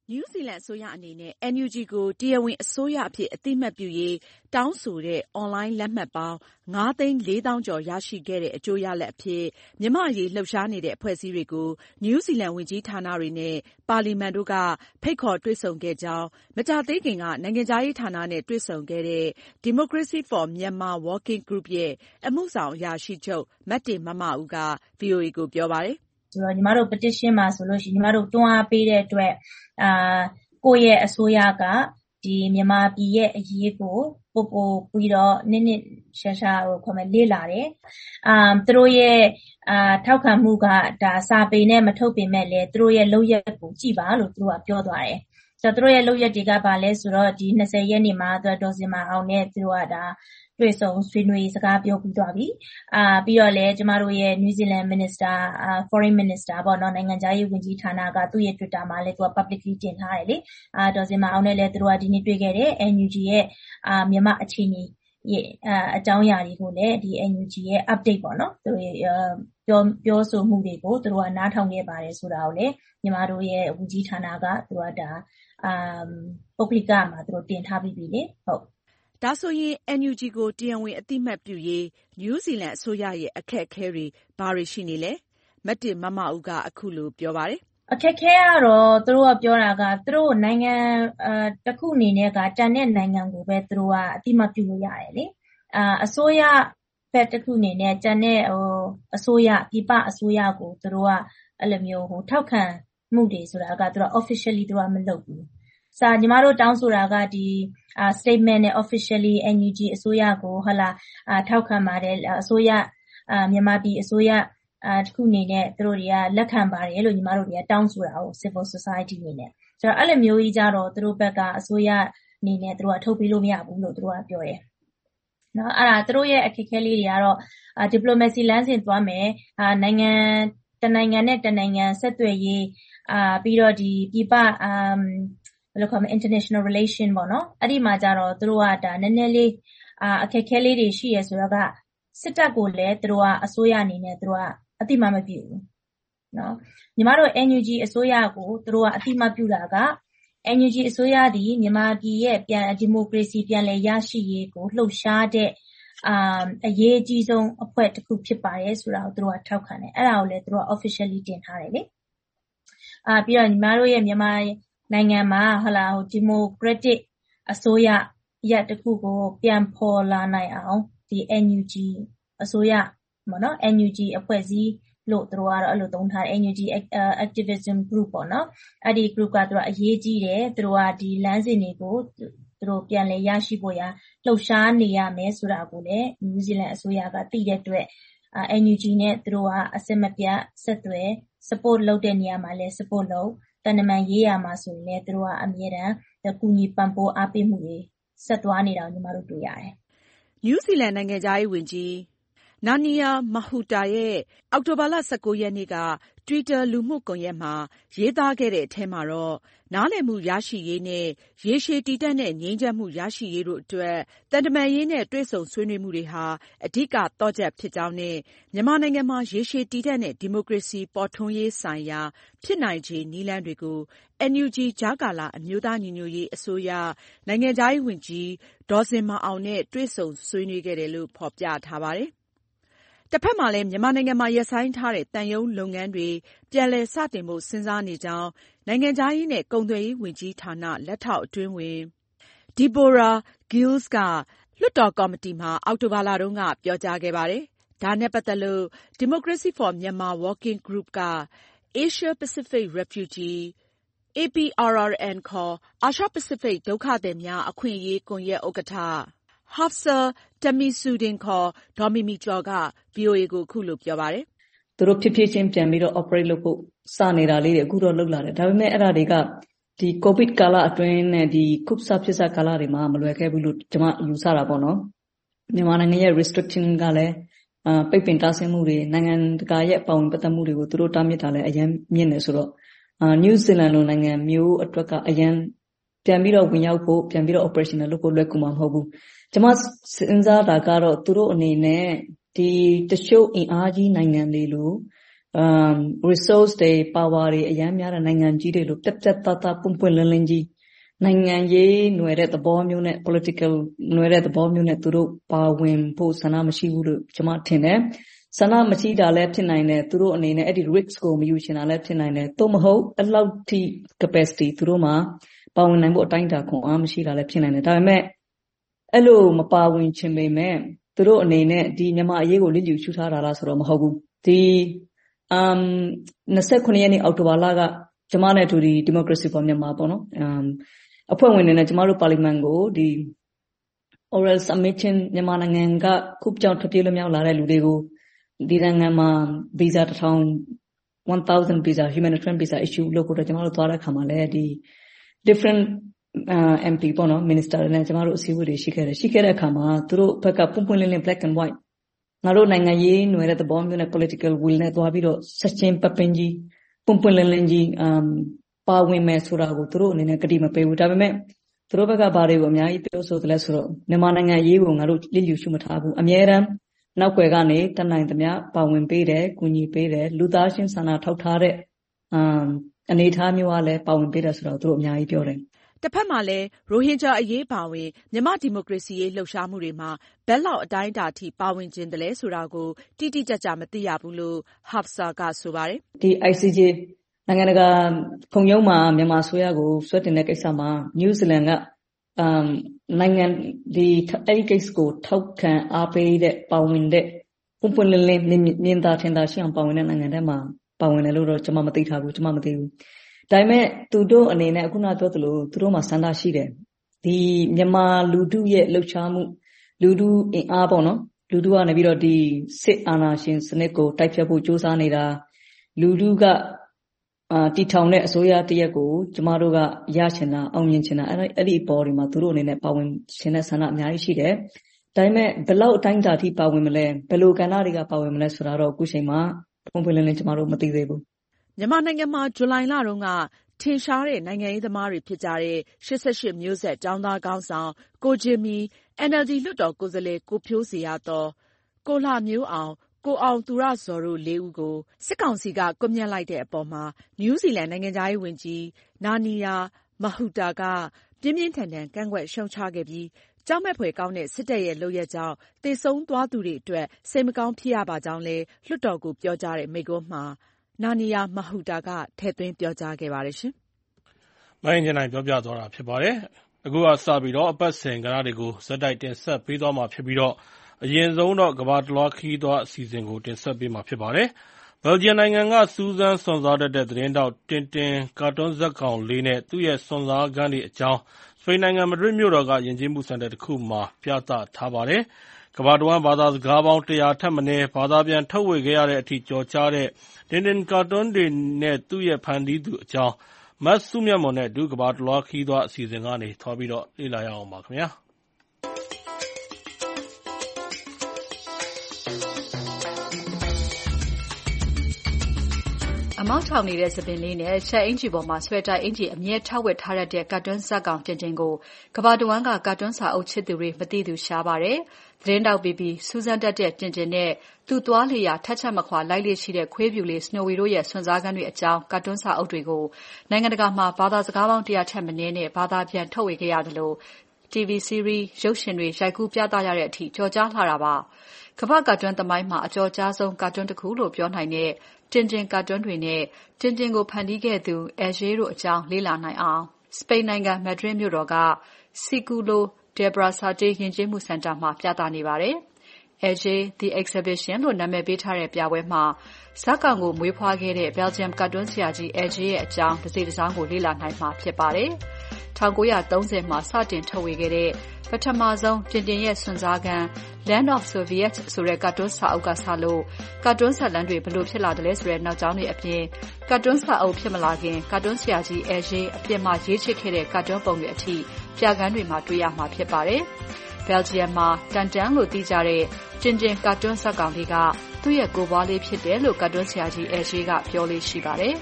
နယူးဇီလန်အစိုးရအနေနဲ့ NUG ကိုတရားဝင်အစိုးရအဖြစ်အသိအမှတ်ပြုရေးတောင်းဆိုတဲ့အွန်လိုင်းလက်မှတ်ပေါင်း 5,400,000 ကျော်ရရှိခဲ့တဲ့အကျိုးရလဒ်အဖြစ်မြန်မာ့အရေးလှုပ်ရှားနေတဲ့အဖွဲ့အစည်းတွေကိုနယူးဇီလန်ဝန်ကြီးဌာနတွေနဲ့ပါလီမန်တို့ကဖိတ်ခေါ်တွေ့ဆုံခဲ့ကြောင်းမကြာသေးခင်ကနိုင်ငံခြားရေးဌာနနဲ့တွေ့ဆုံခဲ့တဲ့ Democracy for Myanmar Working Group ရဲ့အမှုဆောင်အရာရှိချုပ်မတ်တင်မမဦးက VOA ကိုပြောပါတယ်။ဆိုတော့ညီမတို့ petition မှာဆိုလို့ရှိရင်ညီမတို့တွန်းအားပေးတဲ့အတွက်ကိုယ့်ရဲ့အစိုးရကဒီမြန်မာပြည်ရဲ့အရေးကိုပိုပြီးတော့နစ်ရှာရှာခေါ်မယ်လေ့လာတယ်။သူတို့ရဲ့ထောက်ခံမှုကဒါစာပေနဲ့မထုတ်ပေမဲ့လည်းသူတို့ရဲ့လုပ်ရက်ကိုကြည့်ပါလို့သူတို့ကပြောသွားတယ်။ဆိုတော့သူတို့ရဲ့လုပ်ရက်တွေကဘာလဲဆိုတော့ဒီ20ရက်နေ့မှာဒေါ်စင်မာအောင်နဲ့သူတို့ကဒါတွေ့ဆုံဆွေးနွေးစကားပြောပြီးသွားပြီပြီးတော့လည်းကျမတို့ရဲ့ New Zealand Minister Foreign Minister ပေါ့နော်နိုင်ငံခြားရေးဝန်ကြီးဌာနကသူ့ရဲ့ Twitter မှာလည်းသူက publicly တင်ထားတယ်လေဒေါ်စင်မာအောင်နဲ့လည်းသူတို့ကဒီနေ့တွေ့ခဲ့တယ် NUG ရဲ့မြန်မာအခြေအနေရဲ့အကြောင်းအရာတွေကိုလည်းဒီ NUG ရဲ့ update ပေါ့နော်သူတို့ပြောဆိုမှုတွေကိုသူတို့ကနားထောင်ခဲ့ပါတယ်ဆိုတာကိုလည်းညီမတို့ရဲ့ဝန်ကြီးဌာနကသူကဒါပုဂ္ဂလိကမှာသူတို့တင်ထားပြီးပြီလေဟုတ်ဒါဆိုရင် NUG ကိုတရားဝင်အသိအမှတ်ပြုရေးနယူးဇီလန်အစိုးရရဲ့အခက်အခဲတွေဘာတွေရှိနေလဲမတ်တင်မမဦးကအခုလိုပြောပါတယ်အခက်ခဲကတော့သူတို့ကပြောတာကသူတို့နိုင်ငံတစ်ခုအနေနဲ့ကတန်တဲ့နိုင်ငံကိုပဲသူတို့ကအသိအမှတ်ပြုလို့ရတယ်လေအစိုးရဘက်တစ်ခုအနေနဲ့တန်တဲ့အစိုးရပြပအစိုးရကိုသူတို့ကအဲ့လိုမျိုးထောက်ခံမှုတွေဆိုတာကသူတို့ officially သူတို့ကမလုပ်ဘူးညီမတို့တောင်းဆိုတာကဒီstatement နဲ့ officially NUG အစိုးရကိုထောက်ခံပါတယ်အစိုးရမြန်မာပြည်အစိုးရတစ်ခုအနေနဲ့သူတို့တွေကလက်ခံပါတယ်လို့ညီမတို့တွေကတောင်းဆိုတာကို civil society အနေနဲ့ဆိုတော့အဲ့လိုမျိုးကြီးကြတော့သူတို့ဘက်ကအစိုးရအနေနဲ့သူတို့ကထုတ်ပြီးလို့မရဘူးလို့သူတို့ကပြောတယ်နော်အဲ့ဒါသူတို့ရဲ့အခက်အခဲလေးတွေကတော့diplomacy လမ်းစဉ်သွားမယ်နိုင်ငံတနိုင်ငံနဲ့တနိုင်ငံဆက်သွယ်ရေးပြီးတော့ဒီပြပဘယ်လိုခေါ်မလဲ international relation ပေါ့နော်အဲ့ဒီမှာကြတော့သူတို့ကဒါနည်းနည်းလေးအခက်အခဲလေးတွေရှိရဆိုတော့ကစစ်တပ်ကိုလည်းသူတို့ကအစိုးရအနေနဲ့သူတို့ကအတိမမပြုဘူးနော်ညီမတို့ NUG အစိုးရကိုသူတို့ကအတိမပြုတာက NUG အစိုးရဒီမြန်မာပြည်ရဲ့ဒီမိုကရေစီပြန်လည်ရရှိရေးကိုလှုပ်ရှားတဲ့အရေးအကြီးဆုံးအဖွဲ့တစ်ခုဖြစ်ပါတယ်ဆိုတာကိုသူတို့ကထောက်ခံတယ်အဲ့ဒါကိုလည်းသူတို့က officially တင်ထားတယ်လေပြီးတော့ညီမတို့ရဲ့မြန်မာနိုင်ငံမှာဒီမိုကရက်တစ်အစိုးရရပ်တစ်ခုကိုပြန်ဖော်လာနိုင်အောင်ဒီ NUG အစိုးရပေါ့နော် NUG အဖွဲ့အစည်းလို့သူတို့ကတော့အဲ့လိုသုံးထားတယ် NUG activism group ပေါ့နော်အဲ့ဒီ group ကသူတို့အရေးကြီးတယ်သူတို့ကဒီလမ်းစဉ်တွေကိုသူတို့ပြန်လည်ရရှိဖို့လှုပ်ရှားနေရမယ်ဆိုတာကိုလည်းနယူးဇီလန်အစိုးရကသိတဲ့အတွက်NUG နဲ့သူတို့ကအစစ်မပြတ်ဆက်သွယ် support လုပ်တဲ့နေရာမှာလည်း support လုပ်တန်တမန်ရေးရမှာဆိုရင်လည်းသူတို့ကအမြဲတမ်းကူညီပံ့ပိုးအားပေးမှုတွေဆက်သွားနေတာကိုညီမတို့တွေ့ရတယ်။နယူးဇီလန်နိုင်ငံခြားရေးဝန်ကြီးနာနီယာမဟူတာရဲ့အောက်တိုဘာလ19ရက်နေ့က Twitter လူမှုကွန်ရက်မှာရေးသားခဲ့တဲ့အထဲမှာတော့နားလည်မှုရရှိရေးနဲ့ရေရှည်တည်တံ့တဲ့ငြိမ်းချမ်းမှုရရှိရေးတို့အတွက်တန်တမာရေးနဲ့တွေ့ဆုံဆွေးနွေးမှုတွေဟာအဓိကသော့ချက်ဖြစ်ကြောင်းနဲ့မြန်မာနိုင်ငံမှာရေရှည်တည်တံ့တဲ့ဒီမိုကရေစီပေါ်ထွန်းရေးဆိုင်ရာဖြစ်နိုင်ခြေနည်းလမ်းတွေကို NUG ကြားကာလအမျိုးသားညီညွတ်ရေးအစိုးရနိုင်ငံခြားရေးဝန်ကြီးဒေါ်ဇင်မာအောင်နဲ့တွေ့ဆုံဆွေးနွေးခဲ့တယ်လို့ဖော်ပြထားပါတယ်။တစ်ဖက်မှာလည်းမြန်မာနိုင်ငံမှာရပ်ဆိုင်းထားတဲ့သံရုံးလုပ်ငန်းတွေပြန်လည်စတင်ဖို့စဉ်းစားနေကြောင်းနိုင်ငံခြားရေးနဲ့ကုန်သွယ်ရေးဝန်ကြီးဌာနလက်ထောက်အတွင်းဝန် Deborah Gills ကလွှတ်တော်ကော်မတီမှာအောက်တိုဘာလတုန်းကပြောကြားခဲ့ပါတယ်။ဒါနဲ့ပတ်သက်လို့ Democracy for Myanmar Working Group က Asia Pacific Refugee APRRN ခေါ်အာရှပစိဖိတ်ဒုက္ခသည်များအခွင့်အရေးကွန်ရက်ဥက္ကဋ္ဌHafsa Tamisudin ခေါ်ဒေါ်မီမီကျော်က VOA ကိုအခုလိုပြောပါတယ်။သူတို့ဖြည်းဖြည်းချင်းပြန်ပြီးတော့ operate လုပ်ဖို့စနေတာလေးတွေအခုတော့လုပ်လာတယ်။ဒါပေမဲ့အဲ့ဒါတွေကဒီ COVID ကာလအတွင်းနဲ့ဒီကုသဖြစ်စကာလတွေမှာမလွယ်ခဲ့ဘူးလို့ကျွန်မယူဆတာပေါ့နော်။မြန်မာနိုင်ငံရဲ့ restriction ကလည်းပိတ်ပင်တားဆီးမှုတွေနိုင်ငံတကာရဲ့ပါဝင်ပတ်သက်မှုတွေကိုသူတို့တားမြစ်တာလည်းအရင်မြင့်နေဆိုတော့New Zealand လိုနိုင်ငံမျိုးအတွက်ကအရင်ပြန်ပြီးတော့ဝင်ရောက်ဖို့ပြန်ပြီးတော့ operational လုပ်ဖို့လွယ်ကူမှာမဟုတ်ဘူး။ကျွန်မစဉ်းစားတာကတော့သူတို့အနေနဲ့ဒီတချို့အင်အားကြီးနိုင်ငံတွေလို resource တွေ power တွေအများများတဲ့နိုင်ငံကြီးတွေလို့ပြတ်ပြတ်သားသားပွင့်ပွင့်လင်းလင်းကြီးနိုင်ငံရေးຫນွယ်တဲ့သဘောမျိုးနဲ့ political ຫນွယ်တဲ့သဘောမျိုးနဲ့သူတို့ပါဝင်ဖို့ဆန္ဒမရှိဘူးလို့ကျွန်မထင်တယ်ဆန္ဒမရှိတာလည်းဖြစ်နိုင်တယ်သူတို့အနေနဲ့အဲ့ဒီ risk ကိုမယူချင်တာလည်းဖြစ်နိုင်တယ်သို့မဟုတ်အဲ့လောက်ထိ capacity သူတို့မှာပါဝင်နိုင်ဖို့အတိုင်းအတာခွန်အားမရှိတာလည်းဖြစ်နိုင်တယ်ဒါပေမဲ့အဲ့လိုမပါဝင်ချင်ပေမဲ့သူတို့အနေနဲ့ဒီမြန်မာအရေးကိုလစ်လျူရှုထားတာလားဆိုတော့မဟုတ်ဘူးဒီ29ရက်နေ့အောက်တိုဘာလကကျမနဲ့အတူဒီ democracy for Myanmar ပေါ့နော်အဖွဲ့ဝင်တွေနဲ့ကျမတို့ပါလီမန်ကိုဒီ oral submission မြန်မာနိုင်ငံကခုကြောင့်ထွက်ပြေးလွတ်မြောက်လာတဲ့လူတွေကိုဒီနိုင်ငံမှာ visa 1000 visa humanitarian visa issue လို့ကိုတော့ကျမတို့သွားတဲ့ခါမှာလည်းဒီ different MP ပေါ့နော် minister တွေနဲ့ကျမတို့အစည်းအဝေးတွေရှိခဲ့တဲ့အခါမှာသူတို့ဘက်ကပွင့်ပွင့်လင်းလင်း black and white ငါတို့နိုင်ငံရေးຫນွယ်တဲ့သဘောမျိုးနဲ့ political will နဲ့သွားပြီးတော့ဆက်ချင်းပပင်းကြီးပွင့်ပွင့်လင်းလင်းကြီးပါဝင်မယ်ဆိုတာကိုသူတို့အနေနဲ့ကတိမပေးဘူးဒါပေမဲ့သူတို့ဘက်ကဘာတွေကိုအများကြီးပြောဆိုတယ်လဲဆိုတော့မြန်မာနိုင်ငံရေးကိုငါတို့လစ်လျူရှုမထားဘူးအများတန်းနောက်ွယ်ကနေတနိုင်သမျှပါဝင်ပေးတယ်ကူညီပေးတယ်လူသားချင်းစာနာထောက်ထားတဲ့အနေအထားမျိုးကလည်းပါဝင်ပေးတယ်ဆိုတော့သူတို့အများကြီးပြောတယ်တစ်ဖက်မှာလည်းရိုဟင်ဂျာအရေးပါဝင်မြန်မာဒီမိုကရေစီရေးလှုပ်ရှားမှုတွေမှာဘယ်လောက်အတိုင်းအတာထိပါဝင်ခြင်းတလဲဆိုတာကိုတိတိကျကျမသိရဘူးလို့ Hafsa ကဆိုပါတယ်ဒီ ICJ နိုင်ငံတကာခုံရုံးမှာမြန်မာအစိုးရကိုဆွဲတင်တဲ့ကိစ္စမှာနယူးဇီလန်ကနိုင်ငံဒီအဲ့ဒီ case ကိုထောက်ခံအားပေးတဲ့ပါဝင်တဲ့ပွင့်ပွင့်လင်းလင်းမြင်သာထင်သာရှိအောင်ပါဝင်တဲ့နိုင်ငံတွေမှာပါဝင်တယ်လို့တော့ကျွန်မမသိထားဘူးကျွန်မမသိဘူးဒါပေမဲ့သူတို့အနေနဲ့အခုနပြောသလိုသူတို့မှာစံတာရှိတယ်ဒီမြန်မာလူထုရဲ့လှုပ်ရှားမှုလူထုအင်အားပေါ့နော်လူထုကနေပြီးတော့ဒီစစ်အာဏာရှင်စနစ်ကိုတိုက်ဖျက်ဖို့ကြိုးစားနေတာလူထုကတီထောင်တဲ့အစိုးရတရက်ကိုကျမတို့ကရချင်တာအောင်မြင်ချင်တာအဲ့ဒီပေါ်ဒီမှာသူတို့အနေနဲ့ပါဝင်ရှင်တဲ့ဆန္ဒအများကြီးရှိတယ်ဒါပေမဲ့ဘယ်လောက်အတိုင်းအတာထိပါဝင်မလဲဘယ်လိုကဏ္ဍတွေကပါဝင်မလဲဆိုတာတော့အခုချိန်မှာပုံပွင့်လင်းလင်းကျမတို့မသိသေးဘူးမြန်မာနိုင်ငံမှာဇူလိုင်လတုန်းကထင်ရှားတဲ့နိုင်ငံရေးသမားတွေဖြစ်ကြတဲ့88မျိုးဆက်ကျောင်းသားခေါင်းဆောင်ကိုဂျင်မီ NLD လွှတ်တော်ကိုယ်စားလှယ်ကိုဖြိုးဇေယျာသော်ကိုလှမျိုးအောင်ကိုအောင်သူရဇော်တို့၄ဦးကိုစစ်ကောင်စီကကွပ်မျက်လိုက်တဲ့အပေါ်မှာနယူးဇီလန်နိုင်ငံခြားရေးဝန်ကြီးနာနီယာမဟူတာကပြင်းပြင်းထန်ထန်ကန့်ကွက်ရှုတ်ချခဲ့ပြီးကြောက်မက်ဖွယ်ကောင်းတဲ့စစ်တပ်ရဲ့လုပ်ရပ်ကြောင့်သေဆုံးသွားသူတွေအတွက်စိတ်မကောင်းဖြစ်ရပါကြောင်းလည်းလွှတ်တော်ကိုပြောကြားတဲ့မိန့်ခွန်းမှာနာနီယာမဟူတာကထည့်သွင်းပြောကြားခဲ့ပါတယ်ရှင်။မိုင်းကျန်နိုင်ပြောပြသွားတာဖြစ်ပါတယ်။အခုကစပြီးတော့အပတ်စဉ်ကဏ္ဍတွေကိုဇက်တိုက်တင်ဆက်ပေးသွားမှာဖြစ်ပြီးတော့အရင်ဆုံးတော့ကမ္ဘာတလွှားခရီးသွားအစီအစဉ်ကိုတင်ဆက်ပေးမှာဖြစ်ပါတယ်။ဘယ်လ်ဂျီယံနိုင်ငံကစူးစမ်းစွန့်စားတတ်တဲ့သတင်းတောက်တင်တင်ကာတွန်းဇာတ်ကောင်လေးနဲ့သူ့ရဲ့စွန့်စားခန်းတွေအကြောင်းစပိန်နိုင်ငံမဒရစ်မြို့တော်ကယဉ်ကျေးမှုစင်တာတစ်ခုမှာပြသထားပါတယ်။ကမ္ဘာတဝန်းဘာသာစကားပေါင်း100ထက်မနည်းဘာသာပြန်ထုတ်ဝေခဲ့ရတဲ့အထိကျော်ကြားတဲ့တင်တင်ကာတွန်းတွေနဲ့သူ့ရဲ့ဖန်တီးသူအကြောင်းမတ်စုမြတ်မွန်နဲ့ဒုကမ္ဘာတလွှားခရီးသွားအစီအစဉ်ကနေသွားပြီးတော့လေ့လာရအောင်ပါခင်ဗျာ။အမောက်ထောင်နေတဲ့သပင်လေးနဲ့ရှက်အင်ဂျီပေါ်မှာဆွဲတိုက်အင်ဂျီအမြဲထောက်ဝက်ထားတဲ့ကာတွန်းဇာတ်ကောင်တင်တင်ကိုကမ္ဘာတဝန်းကကာတွန်းစာအုပ်ချစ်သူတွေမသိသူရှားပါတယ်။သတင်းတောက်ပြီးစူးစမ်းတတ်တဲ့တင်တင်နဲ့သူ့သွားလေရာထက်ချက်မခွာလိုက်လေရှိတဲ့ခွေးပြူလေး Snowy တို့ရဲ့စွန့်စားခန်းတွေအကြောင်းကာတွန်းစာအုပ်တွေကိုနိုင်ငံတကာမှာဘာသာစကားပေါင်း100ထက်မနည်းနဲ့ဘာသာပြန်ထုတ်ဝေခဲ့ရတယ်လို့ TV series ရုပ်ရှင်တွေရိုက်ကူးပြသရတဲ့အထိကြော်ကြားလာတာပါ။ကမ္ဘာကာတွန်းသမိုင်းမှာအကျော်ကြားဆုံးကာတွန်းတစ်ခုလို့ပြောနိုင်တဲ့တင်တင်ကာတွန်းတွေနဲ့တင်တင်ကိုဖန်တီးခဲ့သူHergéတို့အကြောင်းလေ့လာနိုင်အောင်စပိန်နိုင်ငံမက်ဒရစ်မြို့တော်က Círculo de Brazate ယဉ်ကျေးမှုစင်တာမှာပြသနေပါတယ်။ Hergé The Exhibition လို့နာမည်ပေးထားတဲ့ပြပွဲမှာဇာတ်ကောင်ကိုမွေးဖွားခဲ့တဲ့ Belgium ကာတွန်းဆရာကြီး Hergé ရဲ့အကြောင်းတစ်စိတ်တစ်စောင်းကိုလေ့လာနိုင်မှာဖြစ်ပါတယ်။ 1930မှာစတင်ထုတ်ဝေခဲ့တဲ့ပထမဆုံးတင်တင်ရဲ့စွန့်စားခန်း Land of Soviets ဆိုတဲ့ကာတွန်းစာအုပ်ကစလို့ကာတွန်းဇာတ်လမ်းတွေဘယ်လိုဖြစ်လာတယ်လဲဆိုတဲ့နောက်ကြောင်းတွေအပြင်ကာတွန်းစာအုပ်ဖြစ်မလာခင်ကာတွန်းဆရာကြီး Hergé အပြင်မှာရေးချစ်ခဲ့တဲ့ကာတွန်းပုံတွေအထိပြခန်းတွေမှာတွေ့ရမှာဖြစ်ပါတယ်။ Belgium မှာတန်တန်လို့သိကြတဲ့တင်တင်ကာတွန်းဇာတ်ကောင်လေးကသူ့ရဲ့ကိုယ်ပွားလေးဖြစ်တယ်လို့ကာတွန်းဆရာကြီး Hergé ကပြောလေးရှိပါတယ်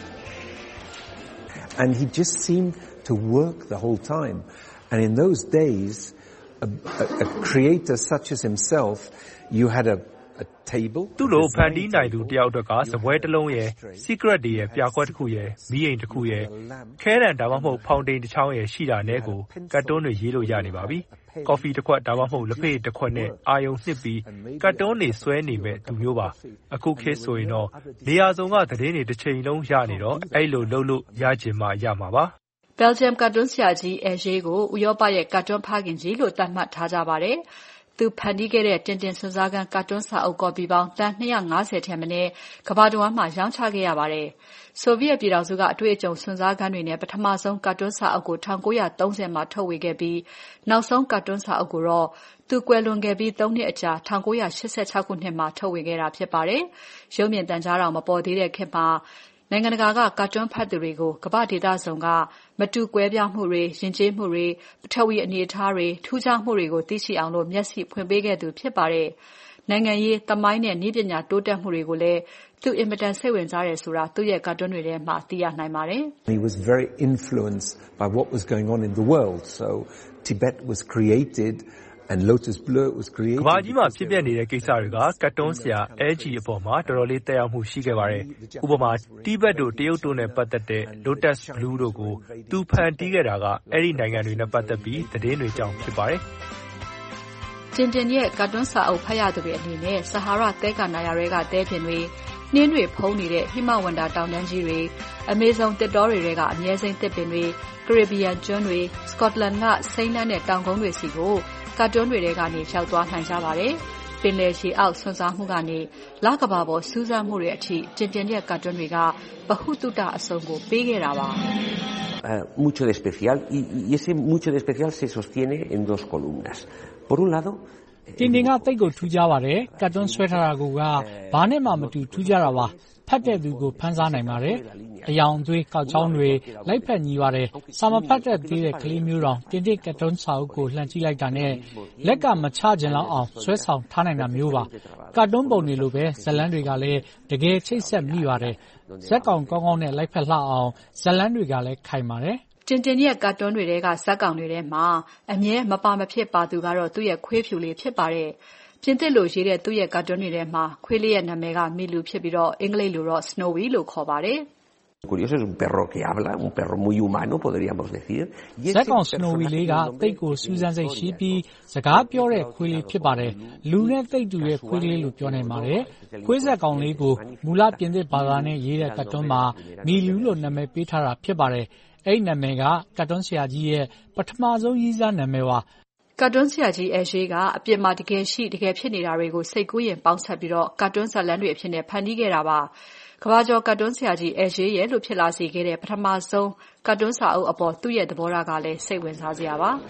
။ And he just seemed to work the whole time. And in those days, a creator such as himself, you had a table. သူ့လိုဖန်တီးနိုင်သူတယောက်အတွက်ကစပွဲတစ်လုံးရဲ့ secret တွေရဲ့ပြကွက်တစ်ခုရဲ့မီးအိမ်တစ်ခုရဲ့ခဲတံဒါမှမဟုတ်ဖောင်တိန်တစ်ချောင်းရဲ့ရှိတာနဲ့ကိုကတ်တွန်းတွေရေးလို့ရနေပါပြီ။ကော်ဖီတစ်ခွက်ဒါမှမဟုတ်လက်ဖေးတစ်ခွက်နဲ့အာယုံနှစ်ပြီးကတ်တွန်းတွေဆွဲနေမဲ့သူမျိုးပါ။အခုခေတ်ဆိုရင်တော့နေရာစုံကသတင်းတွေတစ်ချိန်လုံးရနေတော့အဲ့လိုလုပ်လို့ရချင်မှရမှာပါ။ Belgium ကတ်တွန်းဆရာကြီး Hergé ကိုဥရောပရဲ့ကတ်တွန်းဖခင်ကြီးလို့သတ်မှတ်ထားကြပါတယ်။သူဖန်တီးခဲ့တဲ့တင်တင်စွန့်စားခန်းကတ်တွန်းစာအုပ်ကော်ပီပေါင်းတန်250ထက်မနည်းကမ္ဘာတဝန်းမှာရောင်းချခဲ့ရပါတယ်။ဆိုဗီယက်ပြည်ထောင်စုကအတွေ့အကြုံစွန့်စားခန်းတွေနဲ့ပထမဆုံးကတ်တွန်းစာအုပ်ကို1930မှာထုတ်ဝေခဲ့ပြီးနောက်ဆုံးကတ်တွန်းစာအုပ်ကိုတော့သူကွယ်လွန်ခဲ့ပြီး3နှစ်အကြာ1986ခုနှစ်မှာထုတ်ဝေခဲ့တာဖြစ်ပါတယ်။ရုပ်မြင်သံကြားတော်မပေါ်သေးတဲ့ခေတ်မှာနိုင်ငံတကာကကာတွန်းဖတ်သူတွေကိုကမ္ဘာဒေသစုံကမတူကွဲပြားမှုတွေယဉ်ကျေးမှုတွေပထဝီအနေအထားတွေထူးခြားမှုတွေကိုသိရှိအောင်လို့မျက်စိဖွင့်ပေးခဲ့သူဖြစ်ပါတယ်။နိုင်ငံရေးသမိုင်းနဲ့နည်းပညာတိုးတက်မှုတွေကိုလည်းသူအင်မတန်စိတ်ဝင်စားတယ်ဆိုတာသူ့ရဲ့ကာတွန်းတွေထဲမှာသိရနိုင်ပါတယ်။ He was very influenced by what was going on in the world. So Tibet was created and Lotus Bleu was created. ကမ္ဘာကြီးမှာဖြစ်ပျက်နေတဲ့ကိစ္စတွေကကတ်တွန်းဆရာ LG အပေါ်မှာတော်တော်လေးသက်ရောက်မှုရှိခဲ့ပါတယ်။ဥပမာတိဘက်တို့တရုတ်တို့နဲ့ပတ်သက်တဲ့ Lotus Bleu တို့ကိုသူဖန်တီးခဲ့တာကအဲ့ဒီနိုင်ငံတွေနဲ့ပတ်သက်ပြီးသတင်းတွေကြောင့်ဖြစ်ပါတယ်။တင်တင်ရဲ့ကတ်တွန်းစာအုပ်ဖတ်ရသူတွေအနေနဲ့ဆဟာရသဲကနာယာတွေကသဲပင်တွေနှင်းတွေဖုံးနေတဲ့ဟိမဝန္တာတောင်တန်းကြီးတွေအမေဇုန်တစ်တောတွေထဲကအမြဲစိမ်းသစ်ပင်တွေကရေဘီယန်ကျွန်းတွေစကော့တလန်ကစိမ်းလန်းတဲ့တောင်ကုန်းတွေစီကိုကတ်တွန်းတွေထဲကနေဖြောက်သွားနိုင်ကြပါတယ်။ပင်လယ်ရှည်အောက်ဆွမ်းစားမှုကနေလကဘာပေါ်စူးစမ်းမှုတွေအထိတင်တင်ရဲ့ကတ်တွန်းတွေကဗဟုသုတအစုံကိုပေးခဲ့တာပါ။ mucho de especial y ese mucho de especial se sostiene en dos columnas. Por un lado တင်တင်ကတိတ်ကိုထူးခြားပါတယ်ကတ်တွန်းဆွဲထားတာကဘာနဲ့မှမတူထူးခြားတာပါဖတ်တဲ့သူကိုဖန်ဆားနိုင်ပါတယ်အယောင်အသွေးကောက်ချောင်းတွေလိုက်ဖက်ညီပါတယ်စာမဖတ်တဲ့သေးတဲ့ကလေးမျိုးတောင်တင်တင်ကတ်တွန်းစာအုပ်ကိုလှန်ကြည့်လိုက်တာနဲ့လက်ကမချခြင်းလောက်အောင်ဆွဲဆောင်ထားနိုင်တာမျိုးပါကတ်တွန်းပုံတွေလိုပဲဇလန်းတွေကလည်းတကယ်ချိတ်ဆက်မိပါတယ်ဇက်ကောင်ကောင်းကောင်းနဲ့လိုက်ဖက်လှအောင်ဇလန်းတွေကလည်းခိုင်ပါတယ်တင်တင်ရဲ့ကတ်တွန်းတွေထဲကဇက်ကောင်တွေထဲမှာအမြဲမပါမဖြစ်ပါသူကတော့သူ့ရဲ့ခွေးဖြူလေးဖြစ်ပါတယ်။ပြင်သစ်လိုရေးတဲ့သူ့ရဲ့ကတ်တွန်းတွေထဲမှာခွေးလေးရဲ့နာမည်ကမီလူဖြစ်ပြီးတော့အင်္ဂလိပ်လိုတော့ Snowy လို့ခေါ်ပါတယ်။ Curioso es un perro que habla, un perro muy humano podríamos decir. ဇက်ကောင် Snowy လေးကတိတ်ကိုစူးစမ်းစိတ်ရှိပြီးစကားပြောတဲ့ခွေးလေးဖြစ်ပါတယ်။လူနဲ့တိတ်တူတဲ့ခွေးလေးလို့ပြောနိုင်ပါတယ်။ခွေးဇက်ကောင်လေးကိုမူလပြင်သစ်ဘာသာနဲ့ရေးတဲ့ကတ်တွန်းမှာမီလူလို့နာမည်ပေးထားတာဖြစ်ပါတယ်။အဲ့နာမည်ကကတ်တွန်းဆရာကြီးရဲ့ပထမဆုံးရေးစားနာမည်ပါကတ်တွန်းဆရာကြီးHergéကအပြစ်မှာတကယ်ရှိတကယ်ဖြစ်နေတာတွေကိုစိတ်ကူးရင်ပေါင်းဆက်ပြီးတော့ကတ်တွန်းဇာတ်လမ်းတွေအဖြစ်နဲ့ဖန်တီးခဲ့တာပါကမ္ဘာကျော်ကတ်တွန်းဆရာကြီးHergéရဲ့လို့ဖြစ်လာစေခဲ့တဲ့ပထမဆုံးကတ်တွန်းစာအုပ်အပေါ်သူ့ရဲ့သဘောထားကလည်းစိတ်ဝင်စားစရာပါ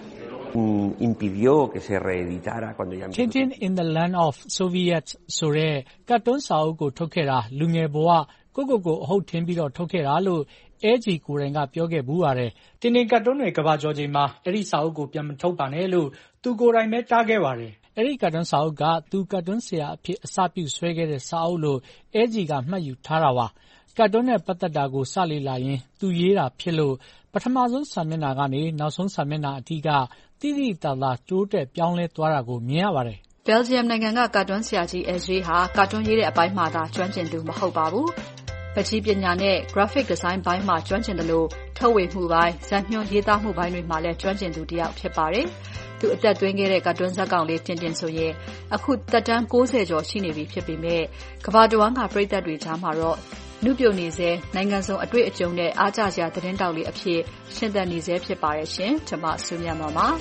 impidió que se reeditara cuando ya Tintin in the Land of Soviets ဆိုတဲ့ကတ်တွန်းစာအုပ်ကိုထုတ်ခဲ့တာလူငယ်ဘဝကိုအဟုတ်ထင်းပြီးတော့ထုတ်ခဲ့တာလို့LGကိုယ်တိုင်ကပြောခဲ့ဘူးပါတယ်။တင်တင်ကတ်တွန်းတွေကဘာကျော်ချိန်မှာအဲ့ဒီစာအုပ်ကိုပြန်မထုတ်ပါနဲ့လို့သူကိုယ်တိုင်ပဲတားခဲ့ပါတယ်။အဲ့ဒီကတ်တွန်းစာအုပ်ကသူကတ်တွန်းဆရာအဖြစ်အစပြုဆွဲခဲ့တဲ့စာအုပ်လို့LGကမှတ်ယူထားတာပါ။ကတ်တွန်းနဲ့ပတ်သက်တာကိုစလေ့လာရင်သူရေးတာဖြစ်လို့ပထမဆုံးစာမျက်နှာကနေနောက်ဆုံးစာမျက်နှာအထိကတိတိတသာတိုးတက်ပြောင်းလဲသွားတာကိုမြင်ရပါတယ်။ Belgium နိုင်ငံကကတ်တွန်းဆရာကြီးHergéဟာကတ်တွန်းရေးတဲ့အပိုင်းမှာသာကျွမ်းကျင်သူမဟုတ်ပါဘူး။ပကြီးပညာနဲ့ graphic design ဘိုင်းမှာကျွမ်းကျင်တယ်လို့ထုတ်ဝေမှုပိုင်းဇာတ်ညွှန်းရေးသားမှုပိုင်းတွေမှာလည်းကျွမ်းကျင်သူတစ်ယောက်ဖြစ်ပါတယ်။သူအသက်သွင်းခဲ့တဲ့ကတ်တွန်းဇာတ်ကောင်လေးတင်ဆိုရင်အခုသက်တမ်း60ကျော်ရှိနေပြီဖြစ်ပေမဲ့ကမ္ဘာတဝန်းကပရိသတ်တွေကြားမှာတော့နုပြိုနေစေနိုင်ငံစုံအတွေ့အကြုံနဲ့အားကြစရာသတင်းတောက်လေးအဖြစ်ရှင်သန်နေစေဖြစ်ပါတယ်ရှင်။ကျွန်မစုမြတ်မောင်ပါ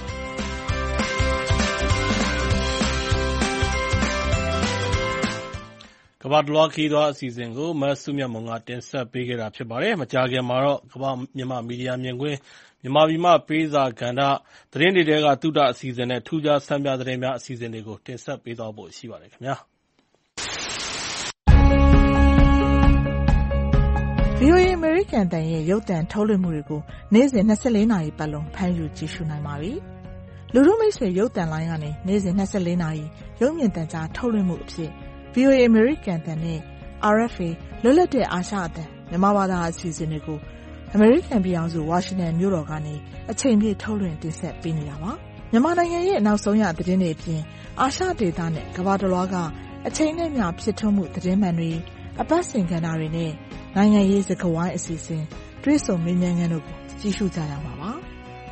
ကမ္ဘာတလွှားခီးသွားအစီအစဉ်ကိုမဆုမြတ်မုံကတင်ဆက်ပေးခဲ့တာဖြစ်ပါတယ်။မကြာခင်မှာတော့ကမ္ဘာမြန်မာမီဒီယာမြင်ကွင်းမြန်မာပြည်မှပေးစာကဏ္ဍသတင်းတွေထဲကသုတအစီအစဉ်နဲ့ထူးခြားဆန်းပြသတင်းများအစီအစဉ်တွေကိုတင်ဆက်ပေးသွားဖို့ရှိပါတယ်ခင်ဗျာ။ VOA American တန်ရဲ့ရုပ်သံထုတ်လွှင့်မှုတွေကိုနေ့စဉ်24နာရီပတ်လုံးဖမ်းယူကြည့်ရှုနိုင်ပါပြီ။လူထုမိတ်ဆွေရုပ်သံလိုင်းကနေနေ့စဉ်24နာရီရုပ်မြင်သံကြားထုတ်လွှင့်မှုအဖြစ်VOA American တန်နဲ့ RFA လွတ်လပ်တဲ့အာရှအသံမြန်မာဘာသာအစီအစဉ်တွေကို American ပြည်အောင်စု Washington မြို့တော်ကနေအချိန်ပြည့်ထုတ်လွှင့်တင်ဆက်ပေးနေတာပါ။မြန်မာနိုင်ငံရဲ့နောက်ဆုံးရသတင်းတွေအပြင်အာရှဒေသနဲ့ကမ္ဘာတစ်လွှားကအချိန်နဲ့မျှဖြစ်ထွန်းမှုသတင်းမှန်တွေအပတ်စဉ်ကဏ္ဍတွေနဲ့နိုင်ငံရေးစကားဝိုင်းအစီအစဉ်တွေ့ဆုံမေးမြန်းခန်းတို့ကိုကြည့်ရှုကြရမှာပါ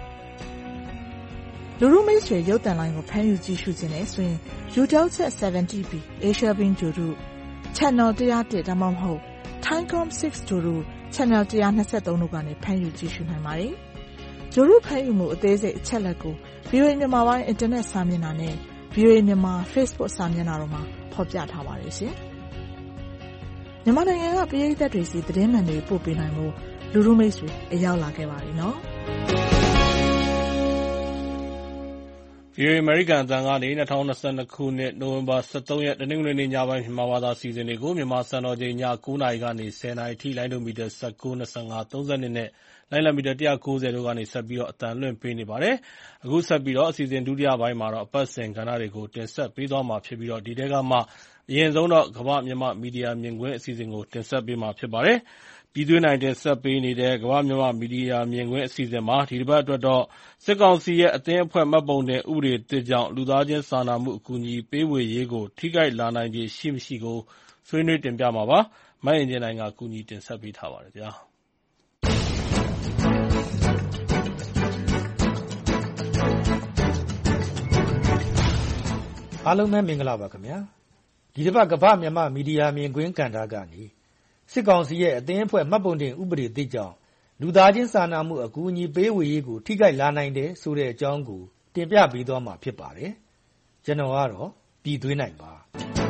လူလူမိတ်ဆွေရုပ်သံလိုင်းကိုဖမ်းယူကြည့်ရှုခြင်းနဲ့ဆိုရင် YouTube 70p Asia Beam ကြိုတို့ Channel 101ဒါမှမဟုတ် Timecom 6ကြိုတို့ Channel 123တို့ကနေဖမ်းယူကြည့်ရှုနိုင်ပါတယ်။ကြိုတို့ဖမ်းယူမှုအသေးစိတ်အချက်လက်ကို VOA မြန်မာပိုင်းအင်တာနက်စာမျက်နှာနဲ့ VOA မြန်မာ Facebook စာမျက်နှာတို့မှာဖော်ပြထားပါတယ်ရှင်။မြန်မာနိုင်ငံကပြည်သက်တွေစီသတင်းမှန်တွေပို့ပေးနိုင်ဖို့လူလူမိတ်ဆွေအရောက်လာခဲ့ပါပြီနော်။ VOA အမေရိကန်အသံကနေ2022ခုနှစ်နိုဝင်ဘာ23ရက်တနင်္ဂနွေနေ့ညပိုင်းမြန်မာဘာသာစီစဉ်တွေကိုမြန်မာစံတော်ချိန်ည9:00နာရီကနေ10:00နာရီထိလိုင်းဒိုမီတာ19 25 32နဲ့လိုင်းလံမီတာ190တို့ကနေဆက်ပြီးတော့အသံလွှင့်ပေးနေပါတယ်။အခုဆက်ပြီးတော့အစီအစဉ်ဒုတိယပိုင်းမှာတော့အပတ်စဉ်ကဏ္ဍတွေကိုတင်ဆက်ပေးသွားမှာဖြစ်ပြီးတော့ဒီတဲကမှအရင်ဆုံးတော့ကမ္ဘာမြန်မာမီဒီယာမြင်ကွင်းအစီအစဉ်ကိုတင်ဆက်ပေးမှာဖြစ်ပါတယ်။ပြည်တွင်းနိုင်တင်ဆက်ပေးနေတဲ့ကမ္ဘာမြန်မာမီဒီယာမြင်ကွင်းအစီအစဉ်မှာဒီတစ်ပတ်အတွက်တော့စစ်ကောင်စီရဲ့အသင်းအဖွဲ့မှတ်ပုံတင်ဥပဒေသစ်ကြောင့်လူသားချင်းစာနာမှုအကူအညီပေးဝေရေးကိုထိခိုက်လာနိုင်ခြေရှိမရှိကိုဆွေးနွေးတင်ပြမှာပါ။မအင်ဂျင်နိုင်ကကူညီတင်ဆက်ပေးထားပါတယ်ဗျာ။အားလုံးပဲမင်္ဂလာပါခင်ဗျာဒီတစ်ပတ်ကမ္ဘာမြန်မာမီဒီယာမြင်ကွင်းကဏ္ဍကနေစစ်ကောင်စီရဲ့အသင်းအဖွဲ့မှတ်ပုံတင်ဥပဒေသစ်ကြောင့်လူသားချင်းစာနာမှုအကူအညီပေးဝေရေးကိုထိခိုက်လာနိုင်တယ်ဆိုတဲ့အကြောင်းကိုတင်ပြပေးသွားမှာဖြစ်ပါတယ်ကျွန်တော်ကတော့ပြည်သွင်းနိုင်ပါ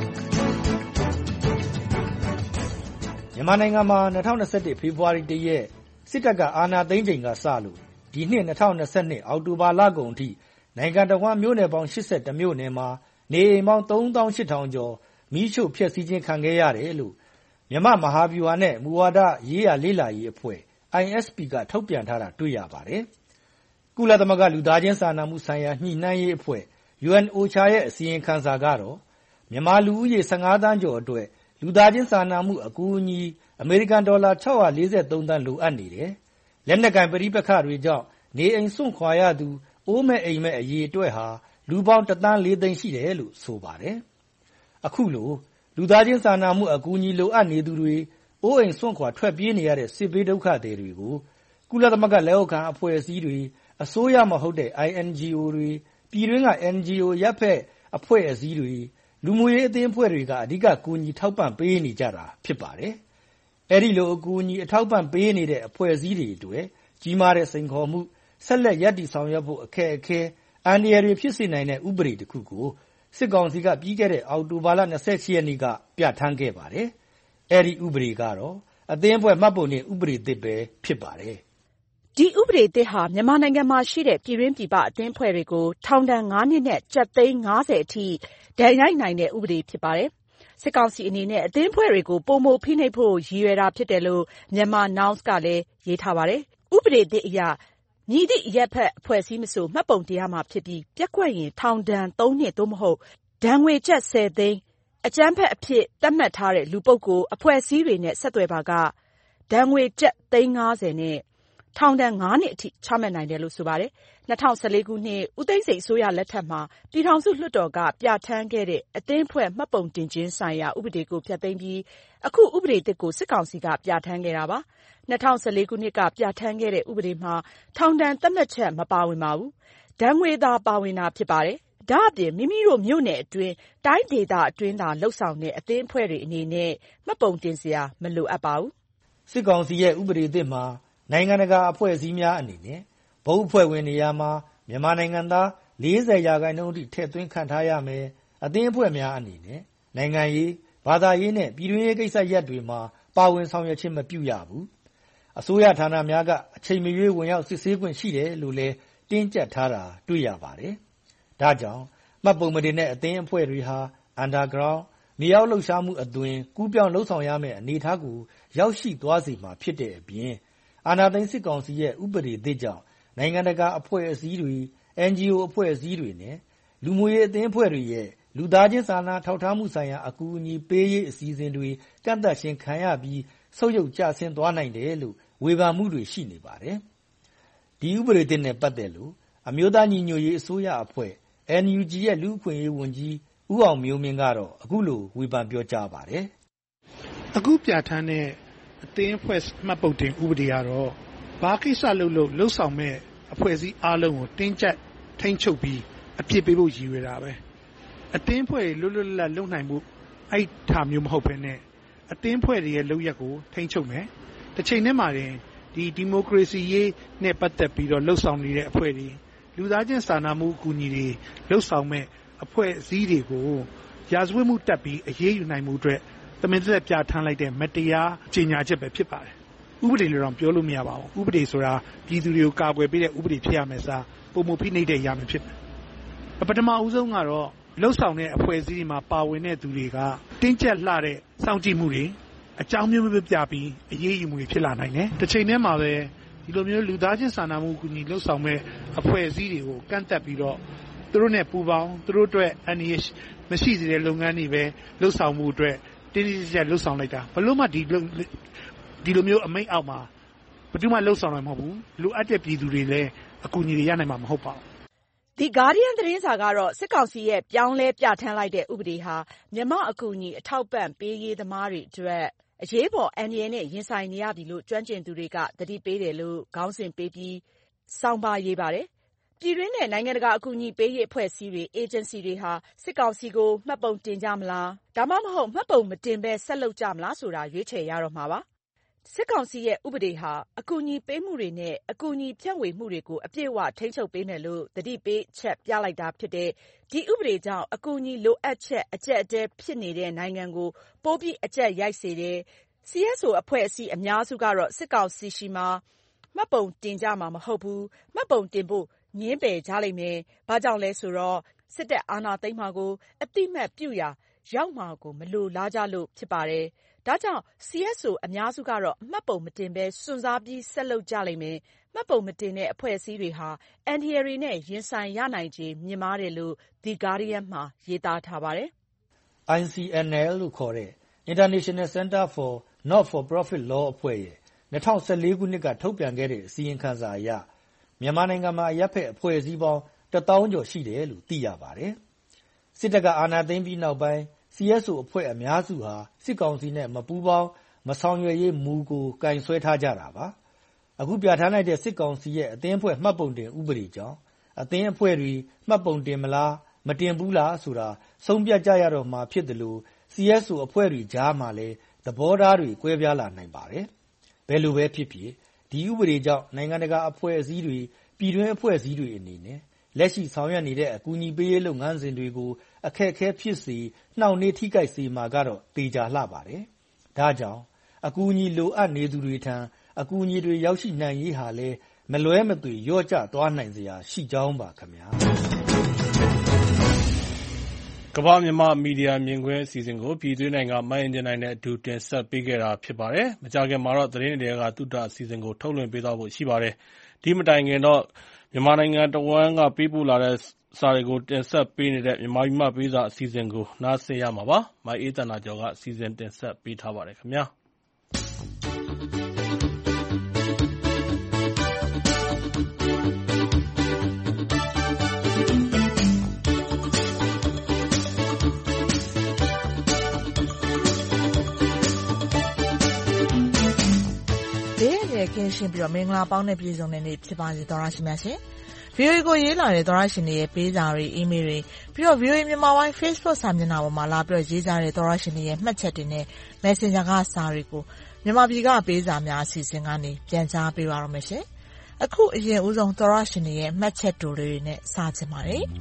မြန်မာနိုင်ငံမှာ2021ဖေဖော်ဝါရီလရက်စစ်တပ်ကအာဏာသိမ်းချိန်ကစလို့ဒီနှစ်2022အောက်တိုဘာလကုန်အထိနိုင်ငံတော်ကမြို့နယ်ပေါင်း82မြို့နယ်မှာနေအိမ်ပေါင်း 38,000 ကျော်မီးရှို့ဖျက်ဆီးခြင်းခံခဲ့ရတယ်လို့မြန်မာမဟာဗျူဟာနဲ့မူဝါဒရေးရာလေ့လာရေးအဖွဲ့ ISP ကထုတ်ပြန်ထားတာတွေ့ရပါတယ်။ကုလသမဂ္ဂလူသားချင်းစာနာမှုဆိုင်ရာညှိနှိုင်းရေးအဖွဲ့ UNOCHA ရဲ့အစီရင်ခံစာကတော့မြန်မာလူဦးရေ15သန်းကျော်အတွက်လူသားချင်းစာနာမှုအကူအညီအမေရိကန်ဒေါ်လာ643သန်းလိုအပ်နေတယ်။လက်နက်ကင်ပဋိပက္ခတွေကြောင့်နေအိမ်စွန့်ခွာရသူအိုးမဲ့အိမ်မဲ့အရေးအတွက်ဟာလူပေါင်း1.4 သန်းရှိတယ်လို့ဆိုပါတယ်။အခုလိုလူသားချင်းစာနာမှုအကူအညီလိုအပ်နေသူတွေအိုးအိမ်စွန့်ခွာထွက်ပြေးနေရတဲ့စစ်ဘေးဒုက္ခသည်တွေကိုကုလသမဂ္ဂလက်အောက်ခံအဖွဲ့အစည်းတွေအစိုးရမဟုတ်တဲ့ INGO တွေပြည်တွင်းက NGO ရပ်ဖက်အဖွဲ့အစည်းတွေလူမှုရေးအသင်းအဖွဲ့တွေကအဓိကကူညီထောက်ပံ့ပေးနေကြတာဖြစ်ပါတယ်။အဲဒီလိုအကူအညီအထောက်ပံ့ပေးနေတဲ့အဖွဲ့အစည်းတွေအတွက်ကြီးမားတဲ့စိန်ခေါ်မှုဆက်လက်ရပ်တည်ဆောင်ရွက်ဖို့အခက်အခဲအန္တရာယ်တွေဖြစ်စေနိုင်တဲ့ဥပဒေတစ်ခုကိုစစ်ကောင်စီကပြီးခဲ့တဲ့အောက်တိုဘာလ28ရက်နေ့ကပြဋ္ဌာန်းခဲ့ပါတယ်။အဲဒီဥပဒေကတော့အသင်းအဖွဲ့မှတ်ပုံတင်ဥပဒေသစ်ပဲဖြစ်ပါတယ်။ဒီဥပဒေသစ်ဟာမြန်မာနိုင်ငံမှာရှိတဲ့ပြည်တွင်းပြည်ပအသင်းအဖွဲ့တွေကိုထောင်ဒဏ်9နှစ်နဲ့ကျပ်သိန်း50အထိဒဏ်ရိုက်နိုင်တဲ့ဥပဒေဖြစ်ပါတယ်။စစ်ကောင်စီအနေနဲ့အသင်းအဖွဲ့တွေကိုပုံမဖိနှိပ်ဖို့ရည်ရွယ်တာဖြစ်တယ်လို့မြန်မာ Nouns ကလည်းရေးထားပါတယ်။ဥပဒေသစ်အရမည်သည့်အရပ်ဖက်အဖွဲ့အစည်းမဆိုမှတ်ပုံတင်ရမှာဖြစ်ပြီးပျက်ကွက်ရင်ထောင်ဒဏ်3နှစ်သို့မဟုတ်ဒဏ်ငွေကျပ်10သိန်းအကြမ်းဖက်အဖြစ်သတ်မှတ်ထားတဲ့လူပုဂ္ဂိုလ်အဖွဲ့အစည်းတွေနဲ့ဆက်သွယ်ပါကဒဏ်ငွေကျပ်သိန်း50နဲ့ထောင်ဒဏ်9နှစ်အထိချမှတ်နိုင်တယ်လို့ဆိုပါတယ်။2014ခုနှစ်ဦးသိန်းစိန်အစိုးရလက်ထက်မှာပြည်ထောင်စုလွှတ်တော်ကပြဋ္ဌာန်းခဲ့တဲ့အသင်းအဖွဲ့မှတ်ပုံတင်ခြင်းဆိုင်ရာဥပဒေကိုဖျက်သိမ်းပြီးအခုဥပဒေသစ်ကိုစစ်ကောင်စီကပြဋ္ဌာန်းခဲ့တာပါ။2014ခုနှစ်ကပြဋ္ဌာန်းခဲ့တဲ့ဥပဒေမှာထောင်ဒဏ်သတ်မှတ်ချက်မပါဝင်ပါဘူး။ဒဏ်ငွေသာပါဝင်တာဖြစ်ပါတယ်။ဒါ့အပြင်မိမိတို့မြို့နယ်အတွင်းတိုင်းဒေသအတွင်းသာလှုပ်ဆောင်တဲ့အသင်းအဖွဲ့တွေအနေနဲ့မှတ်ပုံတင်စရာမလိုအပ်ပါဘူး။စစ်ကောင်စီရဲ့ဥပဒေသစ်မှာနိုင်ငံတကာအဖွဲ့အစည်းများအနေနဲ့ဘုတ်အဖွဲ့ဝင်နေရာမှာမြန်မာနိုင်ငံသား40%အထိထည့်သွင်းခံထားရမယ်။အသင်းအဖွဲ့များအနေနဲ့နိုင်ငံရေးဘာသာရေးနဲ့ပြည်တွင်းရေးကိစ္စရပ်တွေမှာပါဝင်ဆောင်ရွက်ခြင်းမပြုရဘူး။အစိုးရဌာနများကအချိန်မရွေးဝင်ရောက်စစ်ဆေးခွင့်ရှိတယ်လို့လည်းတင်းကျပ်ထားတာတွေ့ရပါတယ်။ဒါကြောင့်မှတ်ပုံမတင်တဲ့အသင်းအဖွဲ့တွေဟာ underground မြေအောက်လှုပ်ရှားမှုအသွင်ကူးပြောင်းလှုပ်ဆောင်ရမယ့်အနေအထားကိုရောက်ရှိသွားစေမှာဖြစ်တဲ့အပြင်အာဏာသိမ်းစစ်ကောင်စီရဲ့ဥပဒေသစ်ကြောင့်နိုင်ငံတကာအဖွဲ့အစည်းတွေ NGO အဖွဲ့အစည်းတွေနဲ့လူမှုရေးအသင်းအဖွဲ့တွေရဲ့လူသားချင်းစာနာထောက်ထားမှုဆိုင်ရာအကူအညီပေးရေးအစီအစဉ်တွေကန့်သတ်ခြင်းခံရပြီးဆုတ်ယုတ်ကျဆင်းသွားနိုင်တယ်လို့ဝေဖန်မှုတွေရှိနေပါတယ်။ဒီဥပဒေသစ်နဲ့ပတ်သက်လို့အမျိုးသားညီညွတ်ရေးအစိုးရအဖွဲ့ NUG ရဲ့လူ့အခွင့်အရေးဝန်ကြီးဦးအောင်မျိုးမင်းကတော့အခုလိုဝေဖန်ပြောကြားပါတယ်။အခုပြဋ္ဌာန်းတဲ့အသင်းအဖွဲ့မှတ်ပုံတင်ဥပဒေကတော့ဘာကိစ္စလုပ်ဆောင်မဲ့အဖွဲ့အစည်းအားလုံးကိုတင်းကျပ်ထိန်းချုပ်ပြီးအပြစ်ပေးဖို့ရည်ရွယ်တာပဲ။အသင်းအဖွဲ့လွတ်လွတ်လပ်လုပ်နိုင်မှုအဲ့ဒါမျိုးမဟုတ်ဘဲနဲ့အသင်းအဖွဲ့တွေရဲ့လုပ်ရက်ကိုထိန်းချုပ်မယ်။တစ်ချိန်တည်းမှာဒီမိုကရေစီရေးနဲ့ပတ်သက်ပြီးတော့လှုပ်ဆောင်နေတဲ့အဖွဲ့တွေလူသားချင်းစာနာမှုအကူအညီတွေလှုပ်ဆောင်မဲ့အဖွဲ့အစည်းတွေကိုရာဇဝတ်မှုတက်ပြီးအရေးယူနိုင်မှုအတွက်သမင်သက်ပြဋ္ဌာန်းလိုက်တဲ့မတရားကြေညာချက်ပဲဖြစ်ပါတယ်။ဥပဒေလို့တော့ပြောလို့မရပါဘူး။ဥပဒေဆိုတာပြည်သူတွေကိုကာကွယ်ပေးတဲ့ဥပဒေဖြစ်ရမယ်စားပုံမဖိနှိပ်တဲ့ရမယ်ဖြစ်တယ်။ပထမဦးဆုံးကတော့လှုပ်ဆောင်တဲ့အဖွဲ့အစည်းတွေမှာပါဝင်တဲ့သူတွေကတင်းကျပ်လှတဲ့စောင့်ကြည့်မှုတွေအကြောင်းမျိုးပြပြီးအရေးယူမှုတွေဖြစ်လာနိုင်တယ်။တစ်ချိန်တည်းမှာပဲဒီလိုမျိုးလူသားချင်းစာနာမှုအကူအညီလှုပ်ဆောင်မဲ့အဖွဲ့အစည်းတွေကိုကန့်သတ်ပြီးတော့သူတို့နဲ့ပူးပေါင်းသူတို့အတွက်အန္တရာယ်မရှိစေတဲ့လုပ်ငန်းတွေပဲလှုပ်ဆောင်မှုအတွက်တင်းတင်းကျပ်လှုပ်ဆောင်လိုက်တာဘလို့မှဒီလိုမျိုးအမိန့်အောက်မှာဘယ်သူမှလှုပ်ဆောင်နိုင်မှာမဟုတ်ဘူးလူအပ်တဲ့ပြည်သူတွေလည်းအကူအညီတွေရနိုင်မှာမဟုတ်ပါဘူး The Guardian သတင်းစာကတော့စစ်ကောင်စီရဲ့ပြောင်းလဲပြဋ္ဌာန်းလိုက်တဲ့ဥပဒေဟာမြန်မာအကူအညီအထောက်ပံ့ပေးရေးသမားတွေအတွက်အရေးပေါ်အန္တရာယ်နဲ့ရင်ဆိုင်နေရပြီလို့ကျွမ်းကျင်သူတွေကသတိပေးတယ်လို့ခေါင်းစဉ်ပေးပြီးဆောင်းပါးရေးပါတယ်။ပြည်တွင်းနဲ့နိုင်ငံတကာအကူအညီပေးရေးအဖွဲ့အစည်းတွေအေဂျင်စီတွေဟာစစ်ကောင်စီကိုမှတ်ပုံတင်ကြမလားဒါမှမဟုတ်မှတ်ပုံမတင်ဘဲဆက်လုပ်ကြမလားဆိုတာရွေးချယ်ရတော့မှာပါ။စစ်ကောင်စီရဲ့ဥပဒေဟာအကူအညီပေးမှုတွေနဲ့အကူအညီဖြန့်ဝေမှုတွေကိုအပြည့်အဝထိန်းချုပ်ပေးမယ်လို့သတိပေးချက်ပြလိုက်တာဖြစ်တဲ့ဒီဥပဒေကြောင့်အကူအညီလိုအပ်ချက်အကျက်အတဲဖြစ်နေတဲ့နိုင်ငံကိုပိုပြီးအကျက်ရိုက်စေတယ်။ CSO အဖွဲ့အစည်းအများစုကတော့စစ်ကောင်စီရှိမှာမှတ်ပုံတင်ကြမှာမဟုတ်ဘူး။မှတ်ပုံတင်ဖို့ငင်းပယ်ကြလိမ့်မယ်။ဘာကြောင့်လဲဆိုတော့စစ်တပ်အာဏာသိမ်းမှာကိုအတိမတ်ပြုရာရောက်မှာကိုမလိုလားကြလို့ဖြစ်ပါတယ်။ဒါကြောင့် CSO အများစုကတော့မှတ်ပုံမတင်ဘဲစွန့်စားပြီးဆက်လုပ်ကြလိမ့်မယ်။မှတ်ပုံမတင်တဲ့အဖွဲ့အစည်းတွေဟာအန်ဒီရီနဲ့ရင်ဆိုင်ရနိုင်ခြေမြင့်မားတယ်လို့ The Guardian မှာရေးသားထားပါတယ်။ ICNL လို့ခေါ်တဲ့ International Center for Not-for-Profit Law အဖွဲ့ရဲ့2014ခုနှစ်ကထုတ်ပြန်ခဲ့တဲ့အစီရင်ခံစာအရမြန်မာနိုင်ငံမှာအရပ်ဖက်အဖွဲ့အစည်းပေါင်း1000ကျော်ရှိတယ်လို့သိရပါတယ်။စစ်တပ်ကအာဏာသိမ်းပြီးနောက်ပိုင်း CSO အဖွဲ့အများစုဟာစစ်ကောင်စီနဲ့မပူးပေါင်းမဆောင်ရွက်ရေးမူကိုကင်ဆွဲထားကြတာပါ။အခုပြဋ္ဌာန်းလိုက်တဲ့စစ်ကောင်စီရဲ့အသင်းအဖွဲ့မှတ်ပုံတင်ဥပဒေကြောင့်အသင်းအဖွဲ့တွေမှတ်ပုံတင်မလားမတင်ဘူးလားဆိုတာဆုံးဖြတ်ကြရတော့မှာဖြစ်တယ်လို့ CSO အဖွဲ့တွေကြားမှာလည်းသဘောထားတွေကွဲပြားလာနိုင်ပါတယ်။ဘယ်လိုပဲဖြစ်ဖြစ်ဒီဥပဒေကြောင့်နိုင်ငံတကာအဖွဲ့အစည်းတွေပြည်တွင်းအဖွဲ့အစည်းတွေအနေနဲ့လက်ရှိဆောင်ရွက်နေတဲ့အကူအညီပေးရေးလုပ်ငန်းစဉ်တွေကိုအခက်အခဲဖြစ်စေနှောင့်နှေးထိခိုက်စေမှာကတော့သေချာလှပါတယ်။ဒါကြောင့်အကူအညီလိုအပ်နေသူတွေထံအကူအညီတွေရောက်ရှိနိုင်ရေးဟာလည်းမလွဲမသွေရော့ကျသွားနိုင်စရာရှိကြောင်းပါခင်ဗျာ။ကမ္ဘာမြန်မာမီဒီယာမြင်ကွင်းအစီအစဉ်ကိုပြည်တွင်းနိုင်ငံမှန်ရင်ကျင်နိုင်တဲ့အတူတင်ဆက်ပေးခဲ့တာဖြစ်ပါတယ်။မကြာခင်မှာတော့သတင်းတွေကသုတအစီအစဉ်ကိုထုတ်လွှင့်ပေးသွားဖို့ရှိပါတယ်။ဒီမတိုင်ခင်တော့မြန်မာနိုင်ငံတဝန်းကပေးပို့လာတဲ့စာတွေကိုတင်ဆက်ပေးနေတဲ့မြန်မာပြည်မှပေးစာအစီအစဉ်ကိုနားဆင်ရမှာပါ။မိုင်းအေးတနာကျော်ကအစီအစဉ်တင်ဆက်ပေးထားပါတယ်ခင်ဗျာ။ကင်းရှင်းပြီးတော့မင်္ဂလာပေါင်းနဲ့ပြည်စုံတဲ့နေ့ဖြစ်ပါစေသောရရှိမြတ်ရှင်။ VOA ကိုရေးလာတဲ့သောရရှင်တွေရဲ့ပေးစာတွေအီးမေးလ်တွေပြီးတော့ VOA မြန်မာပိုင်း Facebook စာမျက်နှာပေါ်မှာလာပြီးတော့ရေးကြတဲ့သောရရှင်တွေရဲ့မှတ်ချက်တွေနဲ့ Messenger ကစာတွေကိုမြန်မာပြည်ကပေးစာများအစီအစဉ်ကနေပြန်ကြားပေးပါရမယ်ရှင်။အခုအရင်ဦးဆုံးသောရရှင်တွေရဲ့မှတ်ချက်တိုလေးတွေနဲ့စချင်ပါတယ်။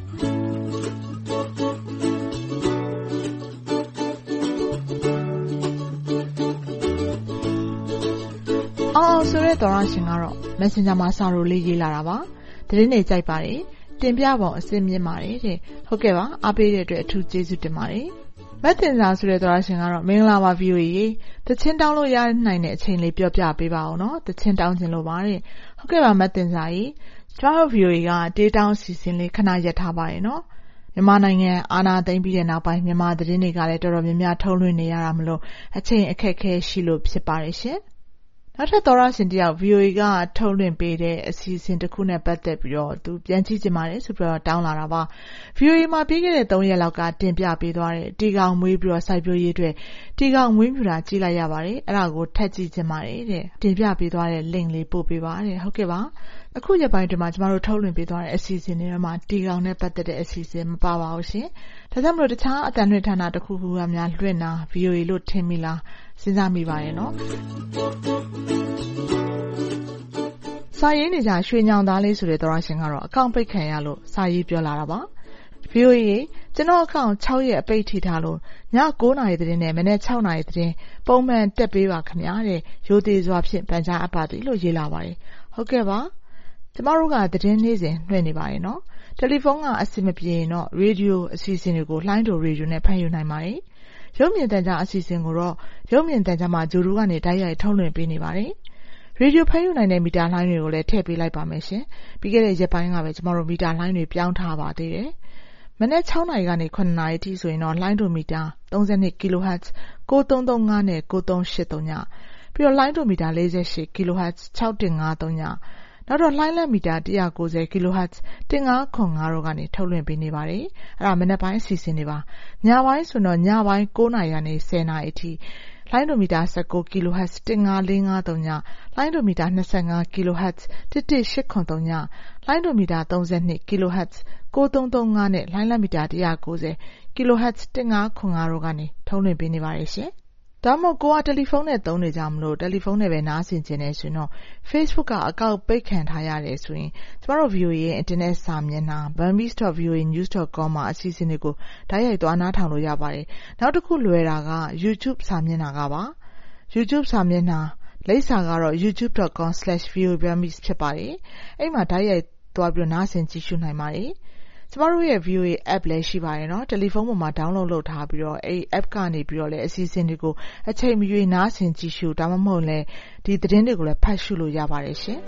ဆိုတဲ့သောရရှင်ကတော့ Messenger မှာစာရိုလေးရေးလာတာပါ။သတင်းတွေကြိုက်ပါတယ်။တင်ပြပုံအစစ်မြင့်ပါတယ်တဲ့။ဟုတ်ကဲ့ပါအားပေးတဲ့အတွက်အထူးကျေးဇူးတင်ပါတယ်။မက်တင်စာဆိုတဲ့သောရရှင်ကတော့မင်္ဂလာပါ VOA ရေတချင်းတောင်းလို့ရနိုင်တဲ့အချိန်လေးပြောပြပေးပါဦးနော်။တချင်းတောင်းခြင်းလို့ပါတဲ့။ဟုတ်ကဲ့ပါမက်တင်စာရေကျွန်တော် VOA ကတေးတောင်းအစီအစဉ်လေးခဏရပ်ထားပါတယ်နော်။မြန်မာနိုင်ငံအာဏာသိမ်းပြီးတဲ့နောက်ပိုင်းမြန်မာသတင်းတွေကလည်းတော်တော်များများထုတ်လွှင့်နေရတာမလို့အချိန်အခက်အခဲရှိလို့ဖြစ်ပါတယ်ရှင်။နောက်ထပ်သောတရှင်တယောက် VOA ကထုတ်လွှင့်ပေးတဲ့အစီအစဉ်တစ်ခုနဲ့ပတ်သက်ပြီးတော့သူပြန်ကြည့်ချင်ပါတယ်ဆိုပြီးတော့တောင်းလာတာပါ VOA မှာပြီးခဲ့တဲ့3ရက်လောက်ကတင်ပြပေးသွားတဲ့တီကောင်မွေးပြီးတော့စိုက်ပျိုးရေးအတွက်တီကောင်မွေးမြူတာကြည့်လိုက်ရပါတယ်အဲ့ဒါကိုထပ်ကြည့်ချင်ပါတယ်တဲ့တင်ပြပေးသွားတဲ့ link လေးပို့ပေးပါတဲ့ဟုတ်ကဲ့ပါအခုရက်ပိုင်းဒီမှာကျမတို့ထုတ်လွှင့်ပေးသွားတဲ့အစီအစဉ်တွေမှာတီကောင်နဲ့ပတ်သက်တဲ့အစီအစဉ်မပါပါဘူးရှင်ဒါကြောင့်မလို့တခြားအတန်လွှင့်ဌာနတစ်ခုခုကများလွှင့်တာ VOA လို့ထင်မိလားစဉ်းစားမိပါရဲ့နော်စာရေးနေကြရွှေညောင်သားလေးဆိုတဲ့သောရရှင်ကတော့အကောင့်ပိတ်ခံရလို့စာရေးပြောလာတာပါ VOA ကျွန်တော်အကောင့်6ရက်အပိတ်ထိထားလို့ည9:00 နာရီသတင်းနဲ့မနေ့6:00 နာရီသတင်းပုံမှန်တက်ပေးပါခင်ဗျာတဲ့ရိုသေစွာဖြင့်ပန်ကြားအပ်ပါသည်လို့ရေးလာပါတယ်ဟုတ်ကဲ့ပါကျမတို့ကသတင်းနေ့စဉ်လွှင့်နေပါတယ်နော်တယ်လီဖုန်းကအဆင်မပြေရင်တော့ရေဒီယိုအစီအစဉ်တွေကိုလှိုင်းတိုရေဒီယိုနဲ့ဖန်ယူနိုင်ပါတယ်ရုပ်မြင်သံကြားအစီအစဉ်ကိုတော့ရုပ်မြင်သံကြားမှာဂျိုရူကနေတိုက်ရိုက်ထုတ်လွှင့်ပေးနေပါတယ်ရေဒီယိုဖန်ယူနိုင်တဲ့မီတာလှိုင်းတွေကိုလည်းထည့်ပေးလိုက်ပါမယ်ရှင်ပြီးခဲ့တဲ့ရက်ပိုင်းကပဲကျမတို့မီတာလှိုင်းတွေပြောင်းထားပါသေးတယ်မနေ့6:00 နာရီကနေ9:00 နာရီထိဆိုရင်တော့လှိုင်းတိုမီတာ 32 kHz 9335နဲ့9383ညပြီးတော့လှိုင်းတိုမီတာ48 kHz 6153ညနောက်တော့လှိုင်းလက်မီတာ190 kHz 1505တို့ကနေထုတ်လွှင့်ပေးနေပါတယ်အဲ့ဒါမနေ့ပိုင်းအစီအစဉ်တွေပါညပိုင်းဆိုတော့ညပိုင်း9:00 နာရီကနေ10:00 နာရီအထိလိုင်းဒိုမီတာ19 kHz 15453ညလိုင်းဒိုမီတာ25 kHz 11803ညလိုင်းဒိုမီတာ32 kHz 9335နဲ့လိုင်းလက်မီတာ190 kHz 1505တို့ကနေထုတ်လွှင့်ပေးနေပါတယ်ရှင်ဒါမှမဟုတ်ကိုကတယ်လီဖုန်းနဲ့သုံးနေကြမလို့တယ်လီဖုန်းနဲ့ပဲနားဆင်ကြနေဆိုရင်တော့ Facebook ကအကောင့်ပိတ်ခံထားရတယ်ဆိုရင်ကျမတို့ VOA ရဲ့ internet စာမျက်နှာ burmese.voanews.com မှာအစီအစဉ်တွေကိုတိုက်ရိုက်သွားနားထောင်လို့ရပါတယ်နောက်တစ်ခုလွယ်တာက YouTube စာမျက်နှာကပါ YouTube စာမျက်နှာလိပ်စာကတော့ youtube.com/voaburmese ဖြစ်ပါတယ်အဲ့မှာတိုက်ရိုက်သွားပြီးနားဆင်ကြည့်ရှုနိုင်ပါတယ်ကျမတို့ရဲ့ VOA app လည်းရှိပါတယ်နော်တယ်လီဖုန်းပေါ်မှာ download လုပ်ထားပြီးတော့အဲ့ app ကနေပြီးတော့လည်းအစီအစဉ်တွေကိုအချိန်မရွေးနားဆင်ကြည့်ရှုဒါမှမဟုတ်လည်းဒီသတင်းတွေကိုလည်းဖတ်ရှုလို့ရပါတယ်ရှင်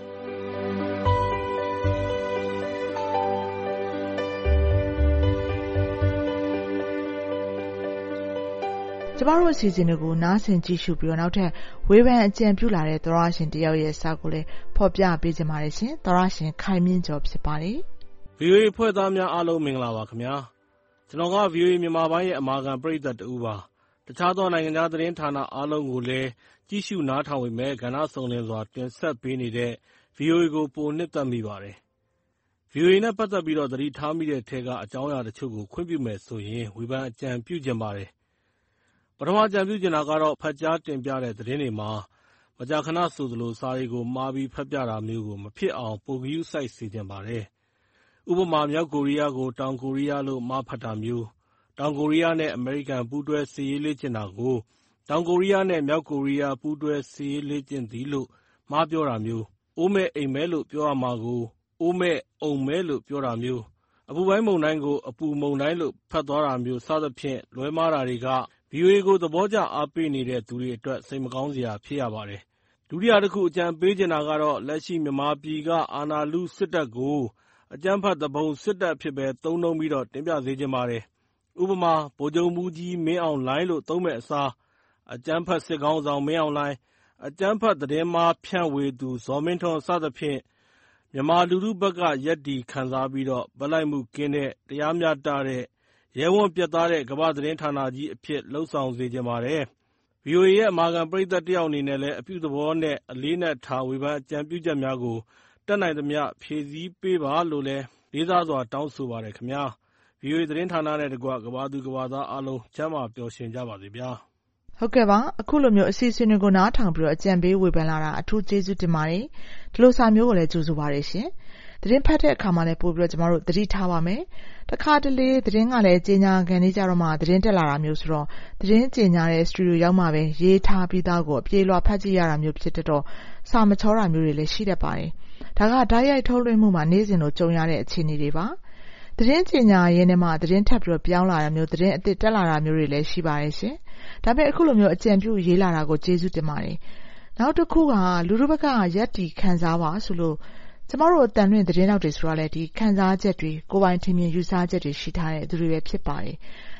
ကျမတို့အစီအစဉ်တွေကိုနားဆင်ကြည့်ရှုပြီးတော့နောက်ထပ်ဝေဖန်အကြံပြုလာတဲ့သောရရှင်တယောက်ရဲ့စာကိုလည်းဖော်ပြပေးကြပါရရှင်သောရရှင်ခိုင်မြင့်ကျော်ဖြစ်ပါတယ် VOA ဖွဲ့သားများအားလုံးမင်္ဂလာပါခင်ဗျာကျွန်တော်က VOA မြန်မာပိုင်းရဲ့အမာခံပရိသတ်တူပါတခြားသောနိုင်ငံခြားသတင်းဌာနအားလုံးကိုလည်းကြည့်ရှုနားထောင်ပေမဲ့ကဏ္ဍစုံလင်စွာတင်ဆက်ပေးနေတဲ့ VOA ကိုပိုနှစ်သက်မိပါတယ် VOA နဲ့ပတ်သက်ပြီးတော့သတိထားမိတဲ့ထဲကအကြောင်းအရာတချို့ကိုခွင့်ပြုမယ်ဆိုရင်ဝေဖန်အကြံပြုချင်ပါတယ်ပထမအကြံပြုချင်တာကတော့ဖတ်ကြားတင်ပြတဲ့သတင်းတွေမှာမကြာခဏဆိုသလိုစာတွေကိုမှားပြီးဖတ်ပြတာမျိုးကိုမဖြစ်အောင်ပိုဂရုစိုက်စေချင်ပါတယ်ဥပမာမြောက်ကိုရီးယားကိုတောင်ကိုရီးယားလို့မှားဖတ်တာမျိုးတောင်ကိုရီးယားနဲ့အမေရိကန်ပူးတွဲစစ်ရေးလေ့ကျင့်တာကိုတောင်ကိုရီးယားနဲ့မြောက်ကိုရီးယားပူးတွဲစစ်ရေးလေ့ကျင့်သည်လို့မှားပြောတာမျိုးအိုးမဲ့အိမ်မဲလို့ပြောရမှာကိုအိုးမဲ့အုံမဲလို့ပြောတာမျိုးအပူပိုင်းမုန်တိုင်းကိုအပူမုန်တိုင်းလို့ဖတ်သွားတာမျိုးစသဖြင့်လွဲမှားတာတွေက VOA ကိုသဘောကျအားပေးနေတဲ့သူတွေအတွက်စိတ်မကောင်းစရာဖြစ်ရပါတယ်ဒုတိယတစ်ခုအကြံပေးချင်တာကတော့လက်ရှိမြန်မာပြည်ကအာဏာလုစစ်တပ်ကိုအကြမ်းဖက်သဘုံစစ်တပ်ဖြစ်ပဲသုံးနှုံးပြီးတော့တင်ပြစေချင်ပါတယ်ဥပမာဗိုလ်ချုပ်မှူးကြီးမင်းအောင်လှိုင်လို့သုံးမဲ့အစားအကြမ်းဖက်စစ်ခေါင်းဆောင်မင်းအောင်လှိုင်အကြမ်းဖက်သတင်းမှားဖြန့်ဝေသူဇော်မင်းထွန်းစသဖြင့်မြန်မာလူထုဘက်ကရက်တီခံစားပြီးတော့ဗလိုက်မှုကင်းတဲ့တရားမျှတတဲ့ရဲဝံ့ပြတ်သားတဲ့ကမ္ဘာသတင်းဌာနကြီးအဖြစ်လှုပ်ဆောင်စေချင်ပါတယ် VOA ရဲ့အမာခံပရိသတ်တယောက်အနေနဲ့လည်းအပြုသဘောနဲ့အလေးနဲ့ထားဝေဖန်အကြံပြုချက်များကိုတက်နိုင်သမျှဖြည့်ဆည်းပေးပါလို့လည်းလေးစားစွာတောင်းဆိုပါတယ်ခင်ဗျာ VOA သတင်းဌာနနဲ့တကွကမ္ဘာသူကမ္ဘာသားအားလုံးကျန်းမာပျော်ရွှင်ကြပါစေဗျာဟုတ်ကဲ့ပါအခုလိုမျိုးအစီအစဉ်တွေကိုနားထောင်ပြီးတော့အကြံပေးဝေဖန်လာတာအထူးကျေးဇူးတင်ပါတယ်ဒီလိုစာမျိုးကိုလည်းကြိုဆိုပါရရှင်သတင်းဖတ်တဲ့အခါမှာလည်းပို့ပြီးတော့ကျမတို့သတိထားပါမယ်တခါတလေသတင်းကလည်းကြေညာခံနေကြတော့မှသတင်းတက်လာတာမျိုးဆိုတော့သတင်းကြေညာတဲ့စတူဒီယိုရောက်မှပဲရေးထားပြီးသားကိုအပြေလွှာဖတ်ကြည့်ရတာမျိုးဖြစ်တော့စာမချောတာမျိုးတွေလည်းရှိတတ်ပါတယ်ဒါကဓာတ်ရိုက်ထုတ်လွှင့်မှုမှာနေ့စဉ်လိုကြုံရတဲ့အခြေအနေတွေပါသတင်းကြေညာရေးနဲ့မှသတင်းထပ်ပြီးတော့ပြောင်းလာတာမျိုးသတင်းအသစ်တက်လာတာမျိုးတွေလည်းရှိပါတယ်ရှင်ဒါပေမဲ့အခုလိုမျိုးအကြံပြုရေးလာတာကိုကျေးဇူးတင်ပါတယ်နောက်တစ်ခုကလူတို့ဘက်ကရက်တီခံစားပါဆိုလို့ကျမတို့အတန်လွင့်သတင်းတောက်တွေဆိုတာလည်းဒီခံစားချက်တွေကိုယ်ပိုင်ထင်မြင်ယူဆချက်တွေရှိထားတဲ့သူတွေပဲဖြစ်ပါတယ်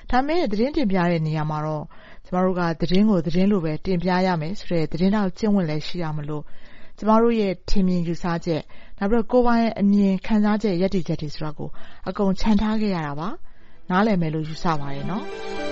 ဒါပေမဲ့သတင်းတင်ပြတဲ့နေရာမှာတော့ကျမတို့ကသတင်းကိုသတင်းလိုပဲတင်ပြရမယ်ဆိုတဲ့သတင်းတောက်ကျင့်ဝတ်လည်းရှိရမလို့ကျမတို့ရဲ့ထင်မြင်ယူဆချက်နောက်ပြီးကိုယ်ပိုင်အမြင်ခံစားချက်ယက်တီချက်တွေဆိုတာကိုအကုန်ခြံထားခဲ့ရတာပါနားလည်မယ်လို့ယူဆပါတယ်နော်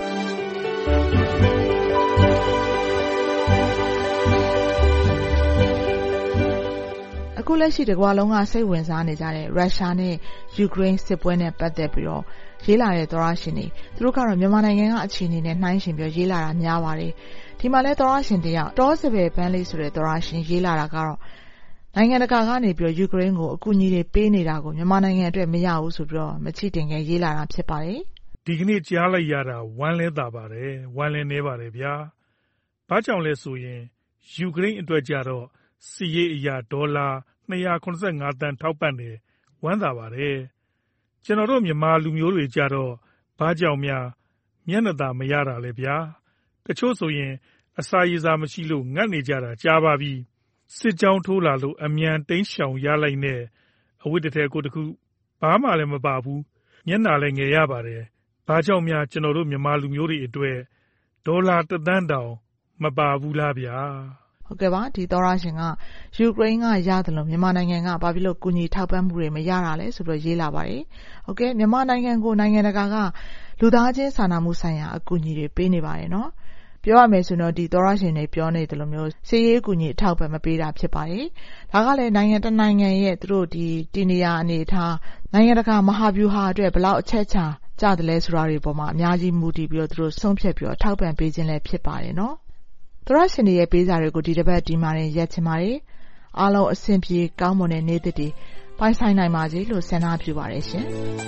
အခုလက်ရှိတကွာလုံးကစိတ်ဝင်စားနေကြတဲ့ရုရှားနဲ့ယူကရိန်းစစ်ပွဲနဲ့ပတ်သက်ပြီးတော့ရေးလာတဲ့သောရရှင်တွေသူတို့ကတော့မြန်မာနိုင်ငံကအခြေအနေနဲ့နှိုင်းယှဉ်ပြီးရေးလာတာများပါတယ်ဒီမှာလဲသောရရှင်တယောက်တောစပယ်ပန်းလေးဆိုတဲ့သောရရှင်ရေးလာတာကတော့နိုင်ငံတကာကနေပြီးယူကရိန်းကိုအကူအညီတွေပေးနေတာကိုမြန်မာနိုင်ငံအတွက်မရဘူးဆိုပြီးတော့မချိတင်ခဲ့ရေးလာတာဖြစ်ပါတယ်ဒီကနေ့ကြားလိုက်ရတာဝမ်းလဲတာပါတယ်ဝမ်းလဲနေပါတယ်ဗျာဘာကြောင့်လဲဆိုရင်ယူကရိန်းအတွက်ကြတော့စီးရေးအရာဒေါ်လာ285 သန်းထောက်ပံ့တယ်ဝမ်းသာပါတယ်ကျွန်တော်တို့မြန်မာလူမျိုးတွေကြတော့ဘာကြောင့်များမျက်နှာသာမရတာလဲဗျာတချို့ဆိုရင်အစာရေစာမရှိလို့ငတ်နေကြတာကြားပါပြီစစ်ကြောင်းထိုးလာလို့အမြန်တိမ်းရှောင်ရလိုက်နဲ့အဝတ်တစ်ထည်ကိုတစ်ခုဘာမှလည်းမပါဘူးမျက်နှာလည်းငယ်ရပါတယ်ဘာကြောင့်များကျွန်တော်တို့မြန်မာလူမျိုးတွေအတွက်ဒေါ်လာ1 သန်းတောင်မပါဘူးလားဗျာဟုတ်ကဲ့ပါဒီသောရရှင်ကယူကရိန်းကရတယ်လို့မြန်မာနိုင်ငံကဘာဖြစ်လို့ကူညီထောက်ပံ့မှုတွေမရတာလဲဆိုတော့ရေးလာပါတယ်ဟုတ်ကဲ့မြန်မာနိုင်ငံကိုနိုင်ငံတကာကလူသားချင်းစာနာမှုဆိုင်ရာအကူအညီတွေပေးနေပါတယ်နော်ပြောရမယ်ဆိုတော့ဒီသောရရှင်တွေပြောနေတယ်လို့မျိုးစီးရေးအကူအညီအထောက်ပံ့မပေးတာဖြစ်ပါတယ်ဒါကလည်းနိုင်ငံတစ်နိုင်ငံရဲ့သူတို့ဒီနေရာအနေထားနိုင်ငံတကာမဟာဗျူဟာအတွက်ဘယ်လောက်အချက်ချာကြတယ်လဲဆိုတာတွေပေါ်မှာအများကြီးမူတည်ပြီးတော့သူတို့ဆုံးဖြတ်ပြီးတော့ထောက်ပံ့ပေးခြင်းလည်းဖြစ်ပါတယ်နော်သောရရှင်တွေရဲ့ပေးစာတွေကိုဒီတစ်ပတ်ဒီမှာရင်ရက်ချင်ပါတယ်အားလုံးအဆင်ပြေကောင်းမွန်တဲ့နေ့တွေပိုင်ဆိုင်နိုင်ပါစေလို့ဆန္ဒပြုပါတယ်ရှင်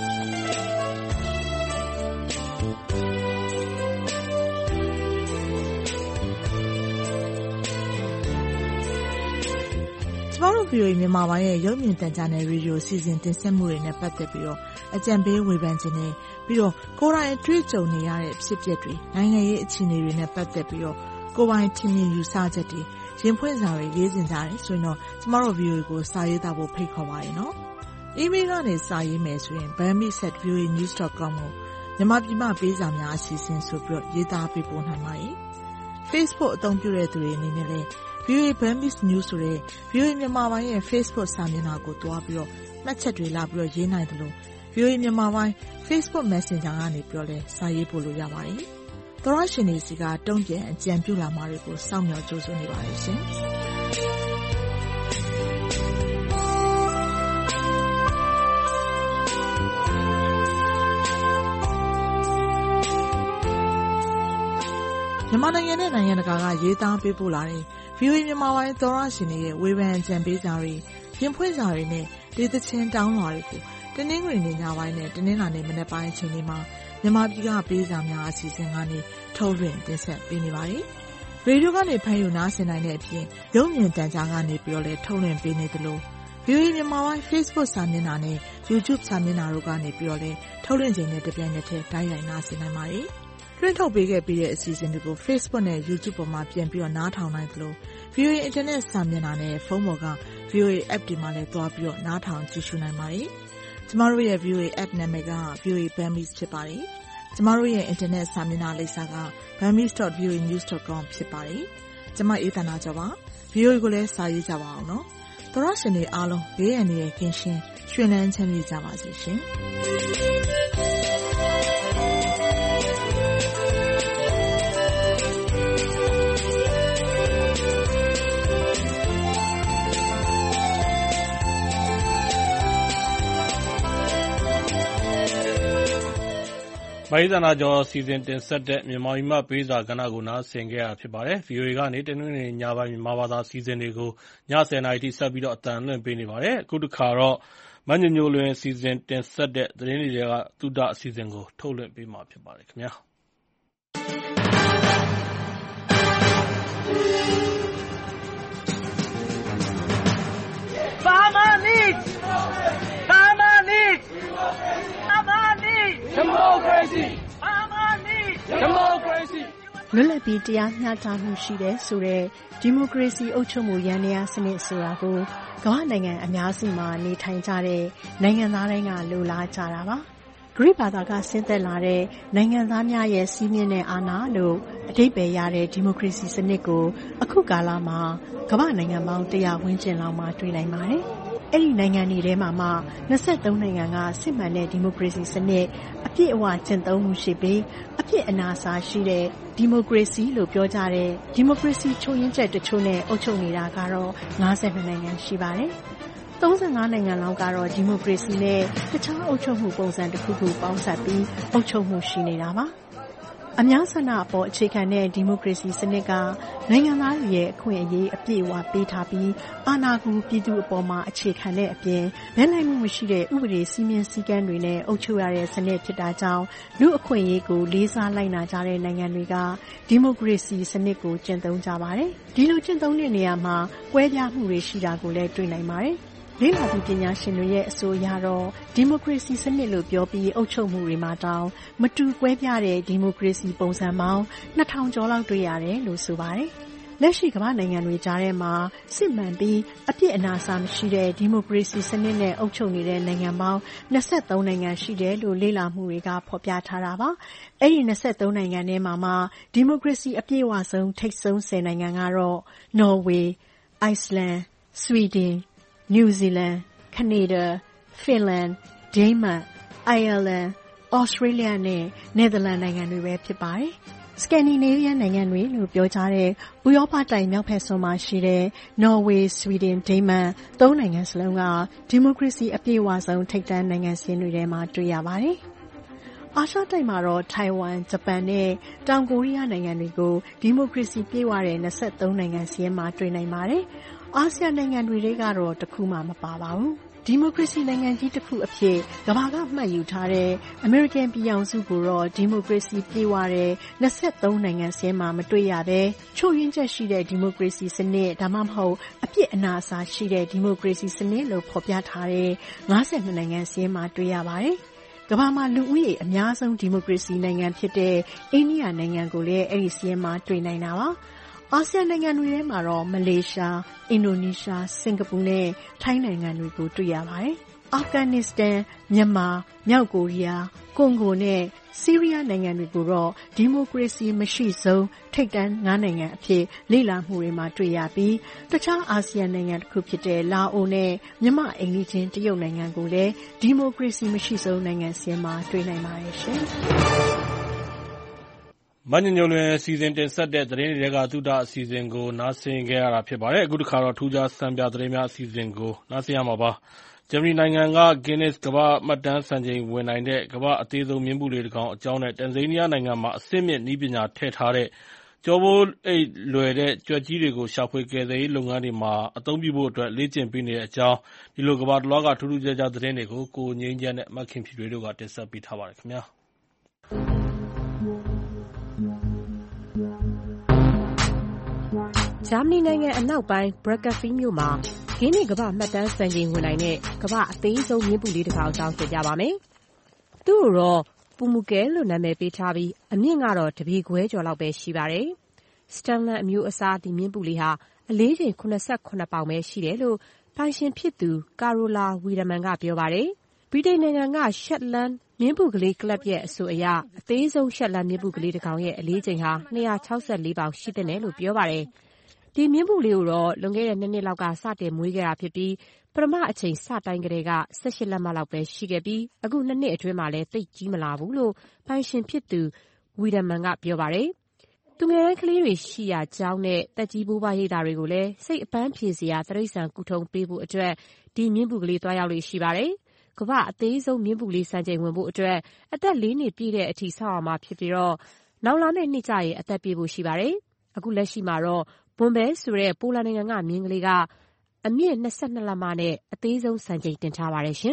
ကျမတို့ VOA မြန်မာပိုင်းရဲ့ရုပ်မြင်သံကြားနယ်ရေဒီယိုစီစဉ်တင်ဆက်မှုတွေနဲ့ပတ်သက်ပြီးတော့အကြံပေးဝေဖန်ခြင်းနဲ့ပြီးတော့ကိုယ်တိုင်တွေ့ကြုံနေရတဲ့ဖြစ်ပျက်တွေနိုင်ငံရေးအခြေအနေတွေနဲ့ပတ်သက်ပြီးတော့ကိုယ်ပိုင်ထင်မြင်ယူဆချက်တွေရင်ဖွင့်စာတွေရေးတင်ကြတယ်ဆိုရင်တော့ကျမတို့ VOA ကိုစာရေးသားဖို့ဖိတ်ခေါ်ပါတယ်နော်။ email ကနေစာရေးမယ်ဆိုရင် bami@voanews.com ကိုမြန်မာပြည်မှာပေးစာများအစီအစဉ်ဆိုပြီးရေးသားပေးပို့နိုင်ပါတယ်။ Facebook အသုံးပြုတဲ့သူတွေအနေနဲ့လည်း VOA Burmese News ဆိုတဲ့ VOA မြန်မာပိုင်းရဲ့ Facebook စာမျက်နှာကိုတွားပြီးတော့မှတ်ချက်တွေလာပြီးတော့ရေးနိုင်တယ်လို့ VOA မြန်မာပိုင်း Facebook Messenger ကနေပြောလဲစာရေးပို့လို့ရပါတယ်။သောရရှင်တွေစီကတုံ့ပြန်အကြံပြုလာမှာတွေကိုစောင့်မျှော်ကြိုးစားနေပါတယ်ရှင်။မြန်မာနိုင်ငံနဲ့နိုင်ငံတကာကရေးသားပေးပို့လာတဲ့ VOA မြန်မာပိုင်းသောရရှင်တွေရဲ့ဝေဖန်အကြံပေးစာတွေရင်ဖွင့်စာတွေနဲ့ဒေသချင်းတောင်းလွှာတွေကိုတနင်္ဂနွေနေ့ညပိုင်းနဲ့တနင်္လာနေ့မနက်ပိုင်းအချိန်တွေမှာမြန်မာပြည်ကပေးစာများအစီအစဉ်ကနေထုတ်လွှင့်တင်ဆက်ပေးနေပါတယ်။ရေဒီယိုကနေဖမ်းယူနားဆင်နိုင်တဲ့အပြင်ရုပ်မြင်သံကြားကနေပြီးတော့လည်းထုတ်လွှင့်ပေးနေသလို VOA မြန်မာပိုင်း Facebook စာမျက်နှာနဲ့ YouTube စာမျက်နှာတို့ကနေပြီးတော့လည်းထုတ်လွှင့်ခြင်းနဲ့တပြိုင်နက်တည်းတိုက်ရိုက်နားဆင်နိုင်ပါတယ်။လွှင့်ထုတ်ပေးခဲ့ပြီးတဲ့အစီအစဉ်တွေကို Facebook နဲ့ YouTube ပေါ်မှာပြန်ပြီးတော့နားထောင်နိုင်သလို VOA Internet စာမျက်နှာနဲ့ဖုန်းပေါ်က VOA App တွေမှာလည်းသွားပြီးတော့နားထောင်ကြည့်ရှုနိုင်ပါတယ်။ကျမတို့ရဲ့ VOA App နာမည်က VOA Burmese ဖြစ်ပါတယ်။ကျမတို့ရဲ့ Internet စာမျက်နှာလိပ်စာက burmese.voanews.com ဖြစ်ပါတယ်။ကျမအေးသန္တာကျော်ပါ။ VOA ကိုလည်းစာရေးကြပါအောင်နော်။သောရရှင်တွေအားလုံးဘေးရန်တွေကင်းရှင်းရွှင်လန်းချမ်းမြေ့ကြပါစေရှင်။မအိသနာကျော်စီစဉ်တင်ဆက်တဲ့မြန်မာပြည်မှာပေးစာကဏ္ဍကိုနားဆင်ခဲ့ရဖြစ်ပါတယ်။ VOA ကနေတနင်္ဂနွေညပိုင်းမြန်မာဘာသာစီစဉ်တွေကိုည10:00 နာရီထိဆက်ပြီးတော့အသံလွှင့်ပေးနေပါတယ်။အခုတစ်ခါတော့မညိုညိုလွင်စီစဉ်တင်ဆက်တဲ့သတင်းတွေကသုဒအစီအစဉ်ကိုထုတ်လွှင့်ပေးမှာဖြစ်ပါတယ်ခင်ဗျာ။ Farmer needs democracy. Farmer needs democracy. လွတ်လပ်ပြီးတရားမျှတမှုရှိတဲ့ဆိုတဲ့ဒီမိုကရေစီအုပ်ချုပ်မှုယန္တရားစနစ်ဆိုတာကိုကမ္ဘာနိုင်ငံအများစုမှာနေထိုင်ကြတဲ့နိုင်ငံသားတိုင်းကလိုလားကြတာပါဂရိဘာသာကဆင်းသက်လာတဲ့နိုင်ငံသားများရဲ့စီးမြင့်တဲ့အာဏာလို့အဓိပ္ပာယ်ရတဲ့ဒီမိုကရေစီစနစ်ကိုအခုကာလမှာကမ္ဘာနိုင်ငံပေါင်း100ဝန်းကျင်လောက်မှာတွေ့နိုင်ပါတယ်။အဲ့ဒီနိုင်ငံတွေထဲမှာမှ23နိုင်ငံကစစ်မှန်တဲ့ဒီမိုကရေစီစနစ်အပြည့်အဝကျင့်သုံးမှုရှိပြီးအပြည့်အနာအဆာရှိတဲ့ဒီမိုကရေစီလို့ပြောကြတဲ့ဒီမိုကရေစီချိုးယဉ်ချက်တချို့နဲ့အုပ်ချုပ်နေတာကတော့52နိုင်ငံရှိပါတယ်။35နိုင်ငံလောက်ကတော့ဒီမိုကရေစီနဲ့တခြားအုပ်ချုပ်မှုပုံစံတစ်ခုခုပေါင်းစပ်ပြီးအုပ်ချုပ်မှုရှိနေတာပါ။အများဆန္ဒအပေါ်အခြေခံတဲ့ဒီမိုကရေစီစနစ်ကနိုင်ငံသားတွေရဲ့အခွင့်အရေးအပြည့်အဝပေးထားပြီးအာဏာကိုပြည်သူအပေါ်မှာအခြေခံတဲ့အပြင်ဘယ်နိုင်မှုမရှိတဲ့ဥပဒေစည်းမျဉ်းစည်းကမ်းတွေနဲ့အုပ်ချုပ်ရတဲ့စနစ်ဖြစ်တာကြောင့်လူအခွင့်အရေးကိုလေးစားလိုက်နာကြတဲ့နိုင်ငံတွေကဒီမိုကရေစီစနစ်ကိုကျင့်သုံးကြပါတယ်။ဒီလိုကျင့်သုံးတဲ့နေရာမှာကွဲပြားမှုတွေရှိတာကိုလည်းတွေ့နိုင်ပါတယ်။လေ့လာသူပညာရှင်တွေရဲ့အဆိုအရတော့ဒီမိုကရေစီစနစ်လို့ပြောပြီးအုပ်ချုပ်မှုတွေမှာတောင်မတူကွဲပြားတဲ့ဒီမိုကရေစီပုံစံပေါင်း2000ကျော်လောက်တွေ့ရတယ်လို့ဆိုပါတယ်။လက်ရှိကမ္ဘာနိုင်ငံတွေကြားထဲမှာစစ်မှန်ပြီးအပြည့်အနာအဆာမရှိတဲ့ဒီမိုကရေစီစနစ်နဲ့အုပ်ချုပ်နေတဲ့နိုင်ငံပေါင်း23နိုင်ငံရှိတယ်လို့လေ့လာမှုတွေကဖော်ပြထားတာပါ။အဲ့ဒီ23နိုင်ငံထဲမှာမှဒီမိုကရေစီအပြည့်အဝဆုံးထိပ်ဆုံး10နိုင်ငံကတော့နော်ဝေး၊အိုက်စလန်၊ဆွီဒင်၊နယူးဇီလန်၊ကနေဒါ၊ဖင်လန်၊ဒိန်းမတ်၊အိုင်ယာလန်၊ဩစတြေးလျနဲ့နယ်သာလန်နိုင်ငံတွေပဲဖြစ်ပါတယ်။စကန်ဒီနေးဗီးယားနိုင်ငံတွေလို့ပြောကြတဲ့ဥရောပတိုက်မြောက်ဘက်စွန်းမှာရှိတဲ့နော်ဝေး၊ဆွီဒင်၊ဒိန်းမတ်3နိုင်ငံစလုံးကဒီမိုကရေစီအပြည့်အဝဆုံးထိပ်တန်းနိုင်ငံစာရင်းတွေထဲမှာတွေ့ရပါတယ်။အာရှတိုက်မှာတော့ထိုင်ဝမ်၊ဂျပန်နဲ့တောင်ကိုရီးယားနိုင်ငံတွေကိုဒီမိုကရေစီပြည့်ဝတဲ့23နိုင်ငံစာရင်းမှာတွေ့နိုင်ပါတယ်။အာဆီယံနိုင်ငံတွေထဲကတော့တစ်ခုမှမပါပါဘူး။ဒီမိုကရေစီနိုင်ငံကြီးတစ်ခုအဖြစ်ကမ္ဘာကမှတ်ယူထားတဲ့အမေရိကန်ပြည်ထောင်စုကိုတော့ဒီမိုကရေစီပြည့်ဝတဲ့23နိုင်ငံစာရင်းမှာမတွေ့ရဘဲချို့ယွင်းချက်ရှိတဲ့ဒီမိုကရေစီစနစ်ဒါမှမဟုတ်အပြည့်အနာအဆာရှိတဲ့ဒီမိုကရေစီစနစ်လို့ဖော်ပြထားတဲ့52နိုင်ငံစာရင်းမှာတွေ့ရပါတယ်။ကမ္ဘာမှာလူဦးရေအများဆုံးဒီမိုကရေစီနိုင်ငံဖြစ်တဲ့အိန္ဒိယနိုင်ငံကိုလည်းအဲ့ဒီစာရင်းမှာတွေ့နိုင်တာပါ။အာဆီယံနိုင်ငံတွေထဲမှာတော့မလေးရှား၊အင်ဒိုနီးရှား၊စင်ကာပူနဲ့ထိုင်းနိုင်ငံတွေကိုတွေ့ရပါတယ်။အာဖဂန်နစ္စတန်၊မြန်မာ၊မြောက်ကိုရီးယား၊ကွန်ဂိုနဲ့ဆီးရီးယားနိုင်ငံတွေကိုတော့ဒီမိုကရေစီမရှိဆုံးထိပ်တန်း9နိုင်ငံအဖြစ်လေ့လာမှုတွေမှာတွေ့ရပြီးတခြားအာဆီယံနိုင်ငံတစ်ခုဖြစ်တဲ့လာအိုနဲ့မြန်မာအိမ်နီးချင်းတရုတ်နိုင်ငံကိုလည်းဒီမိုကရေစီမရှိဆုံးနိုင်ငံစာရင်းမှာတွေ့နိုင်ပါတယ်ရှင်။မညညွန့်လွင်စီစဉ်တင်ဆက်တဲ့သတင်းတွေကသုတအစီအစဉ်ကိုနားဆင်ခဲ့ရတာဖြစ်ပါတယ်။အခုတစ်ခါတော့ထူးခြားစံပြသတင်းများအစီအစဉ်ကိုနားဆင်ရမှာပါ။ဂျာမနီနိုင်ငံက Guinness ကမ္ဘာ့မှတ်တမ်းစံချိန်ဝင်နိုင်တဲ့ကမ္ဘာ့အသေးဆုံးမြင်းဗူလေးတစ်ကောင်အကြောင်းနဲ့တန်ဇေးနီးယားနိုင်ငံမှာအဆင့်မြင့်နည်းပညာထည့်ထားတဲ့ကျောပိုးအိတ်လွယ်တဲ့ကြွက်ကြီးတွေကိုရှာဖွေကယ်ဆယ်ရေးလုပ်ငန်းတွေမှာအသုံးပြုဖို့အတွက်လေ့ကျင့်ပေးနေတဲ့အကြောင်းဒီလိုကမ္ဘာတလွှားကထူးထူးခြားခြားသတင်းတွေကိုကိုငြိမ်းချမ်းနဲ့မခင်ဖြူတွေတို့ကတင်ဆက်ပေးထားပါတယ်ခင်ဗျာ။ဂျာမနီနိုင်ငံအနောက်ပိုင်း Breckerfeld မြို့မှာဂင်းနီကမ္ဘာ့မှတ်တမ်းစံချိန်ဝင်နိုင်တဲ့ကမ္ဘာအသေးဆုံးမြင်းဗူလေးတစ်ကောင်အကြောင်းတင်ပြပါမယ်။သူ့ကိုတော့ပူမူကဲလို့နာမည်ပေးထားပြီးအမြင့်ကတော့တပေခွဲကျော်လောက်ပဲရှိပါတယ်။ Shetland အမျိုးအစားဒီမြင်းဗူလေးဟာအလေးချိန်89ပေါင်ပဲရှိတယ်လို့ပိုင်ရှင်ဖြစ်သူကာရိုလာဝီဒမန်ကပြောပါတယ်။ဗြိတိန်နိုင်ငံက Shetland မြင်းဗူကလေးကလပ်ရဲ့အဆိုအရအသေးဆုံး Shetland မြင်းဗူကလေးတစ်ကောင်ရဲ့အလေးချိန်ဟာ264ပေါင်ရှိတဲ့လို့ပြောပါတယ်။ဒီမြင်းဗူလေးကိုတော့လွန်ခဲ့တဲ့2နှစ်လောက်ကစတင်မွေးခဲ့တာဖြစ်ပြီးပထမအချိန်စတိုင်းကလေးက18လက်မလောက်ပဲရှိခဲ့ပြီးအခု2နှစ်အတွင်းမှာလည်းသိပ်ကြီးမလာဘူးလို့ပိုင်ရှင်ဖြစ်သူဝီဒမန်ကပြောပါတယ်။သူငယ်တန်းကလေးတွေရှိရာကျောင်းနဲ့တက်ကြီးဘိုးဘွားရိပ်သာတွေကိုလည်းစိတ်အပန်းဖြေစရာတိရစ္ဆာန်ကုထုံပေးဖို့အတွက်ဒီမြင်းဗူကလေးတွားရောက်လို့ရှိပါတယ်။ကမ္ဘာအသေးဆုံးမြင်းဗူလေးစံချိန်ဝင်ဖို့အတွက်အသက်4နှစ်ပြည့်တဲ့အထိဆောက်အောင်မှာဖြစ်ပြီးတော့နောက်လာမယ့်နှစ်ကျရင်အသက်ပြည့်ဖို့ရှိပါတယ်။အခုလက်ရှိမှာတော့ဘွန်ဘဲဆိုတဲ့ပိုလန်နိုင်ငံကမြင်းကလေးကအမြင့်22လက်မနဲ့အသေးဆုံးစံချိန်တင်ထားပါတယ်ရှင်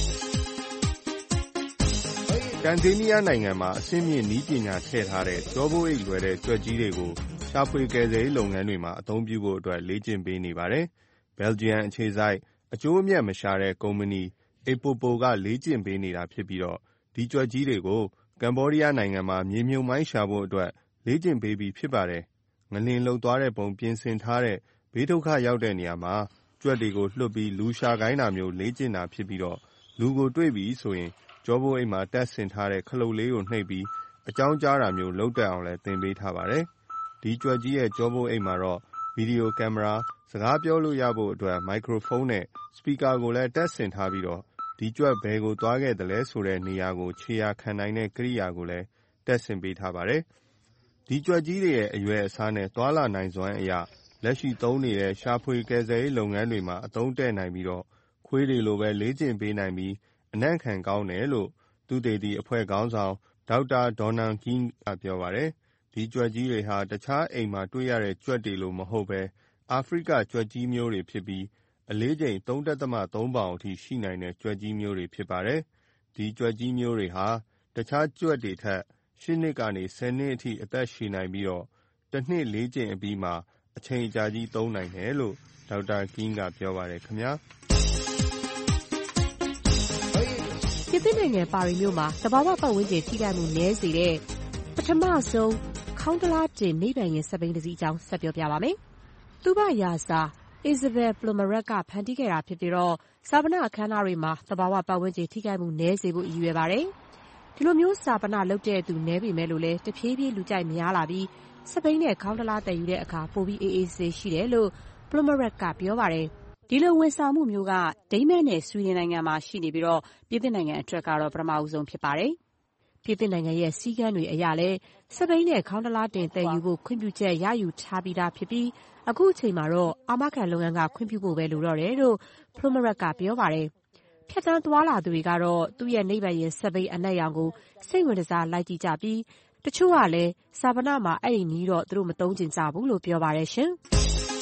။တန်ဇေးနီးယားနိုင်ငံမှာအဆင့်မြင့်နည်းပညာထည့်ထားတဲ့ကျောပိုးအိတ်လွယ်တဲ့ကြွက်ကြီးတွေကိုရှာဖွေကယ်ဆယ်ရေးလုပ်ငန်းတွေမှာအသုံးပြုဖို့အတွက်လေ့ကျင့်ပေးနေပါတယ်။ ဘယ်လ်ဂျီယံအခြေစိုက်အကျိုးအမြတ်မရှာတဲ့ကုမ္ပဏီ Apopo ကလေ့ကျင့်ပေးနေတာဖြစ်ပြီးတော့ဒီကြွက်ကြီးတွေကိုကမ္ဘောဒီးယားနိုင်ငံမှာမြေမြုပ်မိုင်းရှာဖို့အတွက်လေ့ကျင့်ပေးပြီးဖြစ်ပါတယ်။ငလျင်လှုပ်သွားတဲ့ပုံပြင်ဆင်ထားတဲ့ဘေးဒုက္ခရောက်တဲ့နေရာမှာကြွက်တွေကိုလွှတ်ပြီးလူရှာခိုင်းတာမျိုးလေ့ကျင့်တာဖြစ်ပြီးတော့လူကိုတွေ့ပြီဆိုရင်ကျောပိုးအိတ်မှာတပ်ဆင်ထားတဲ့ခလုတ်လေးကိုနှိပ်ပြီးအကြောင်းကြားတာမျိုးလုပ်တတ်အောင်လည်းသင်ပေးထားပါတယ်။ဒီကြွက်ကြီးရဲ့ကျောပိုးအိတ်မှာတော့ဗီဒီယိုကင်မရာစကားပြောလို့ရဖို့အတွက်မိုက်ခရိုဖုန်းနဲ့စပီကာကိုလည်းတပ်ဆင်ထားပြီးတော့ဒီကြွက်ဘယ်ကိုသွားခဲ့တယ်လဲဆိုတဲ့နေရာကိုခြေရာခံနိုင်တဲ့ကိရိယာကိုလည်းတပ်ဆင်ပေးထားပါတယ်။ဒီကြွက်ကြီးတွေရဲ့အရွယ်အစားနဲ့သွာလာနိုင်စွမ်းအရလက်ရှိသုံးနေတဲ့ရှာဖွေကယ်ဆယ်ရေးလုပ်ငန်းတွေမှာအသုံးတည့်နိုင်ပြီးတော့ခွေးတွေလိုပဲလေ့ကျင့်ပေးနိုင်ပြီးအနံ့ခံကောင်းတယ်လို့သုတေသီအဖွဲ့ခေါင်းဆောင်ဒေါက်တာဒေါ်နန်ကင်းကပြောပါတယ်။ဒီကြွက်ကြီးတွေဟာတခြားအိမ်မှာတွေ့ရတဲ့ကြွက်တွေလိုမဟုတ်ဘဲအာဖရိကကြွက်ကြီးမျိုးတွေဖြစ်ပြီးအလေးချိန် 3.3 ပေါင်အထိရှိနိုင်တဲ့ကြွက်ကြီးမျိုးတွေဖြစ်ပါတယ်။ဒီကြွက်ကြီးမျိုးတွေဟာတခြားကြွက်တွေထက်8 နှစ်ကနေ10 နှစ်အထိအသက်ရှည်နိုင်ပြီးတော့တစ်နှစ်လေ့ကျင့်အပြီးမှာအချိန်အကြာကြီးသုံးနိုင်တယ်လို့ဒေါက်တာကင်းကပြောပါတယ်ခင်ဗျာ။ပြင်သစ်နိုင်ငံပါရီမြို့မှာသဘာဝပတ်ဝန်းကျင်ထိခိုက်မှုနည်းစေတဲ့ပထမဆုံးခေါင်းတလားတင်မိဘရင်စက်ဘီးတစ်စီးအကြောင်းဆက်ပြောပြပါမယ်။သူ့ဘရာဇာIsabelle Plomaret ကဖန်တီးခဲ့တာဖြစ်ပြီးတော့စာပနအခမ်းအနားတွေမှာသဘာဝပတ်ဝန်းကျင်ထိခိုက်မှုနည်းစေဖို့ရည်ရွယ်ပါတယ်။ဒီလိုမျိုးစာပနလုပ်တဲ့သူနည်းပေမဲ့လို့လည်းတဖြည်းဖြည်းလူကြိုက်များလာပြီးစပိန်နဲ့ခေါင်းတလားတည်ယူတဲ့အခါပိုပြီးအေးဆေးရှိတယ်လို့ Plomaret ကပြောပါတယ်။ဒီလိုဝန်ဆောင်မှုမျိုးကဒိန်းမတ်နဲ့ဆွီဒင်နိုင်ငံမှာရှိနေပြီးတော့ပြင်သစ်နိုင်ငံအတွက်ကတော့ပထမဦးဆုံးဖြစ်ပါတယ်။ပြင်သစ်နိုင်ငံရဲ့စည်းကမ်းတွေအရလည်းစပိန်နဲ့ခေါင်းတလားတင်တည်ယူဖို့ခွင့်ပြုချက်ရယူထားပြီးသားဖြစ်ပြီးအခုအချိန်မှာတော့အာမခံလုပ်ငန်းကခွင့်ပြုဖို့ပဲလိုတော့တယ်လို့ Plomaret ကပြောပါတယ်။ဖြတ်တန်းသွားလာသူတွေကတော့သူ့ရဲ့နိဗ္ဗာန်ရင်စပိန်အနက်ရောင်ကိုစိတ်ဝင်စားလိုက်ကြည့်ကြပြီးတချို့ကလည်းစာပနမှာအဲ့ဒီနည်းတော့သူတို့မသုံးကျင်ကြဘူးလို့ပြောပါတယ်ရှင်။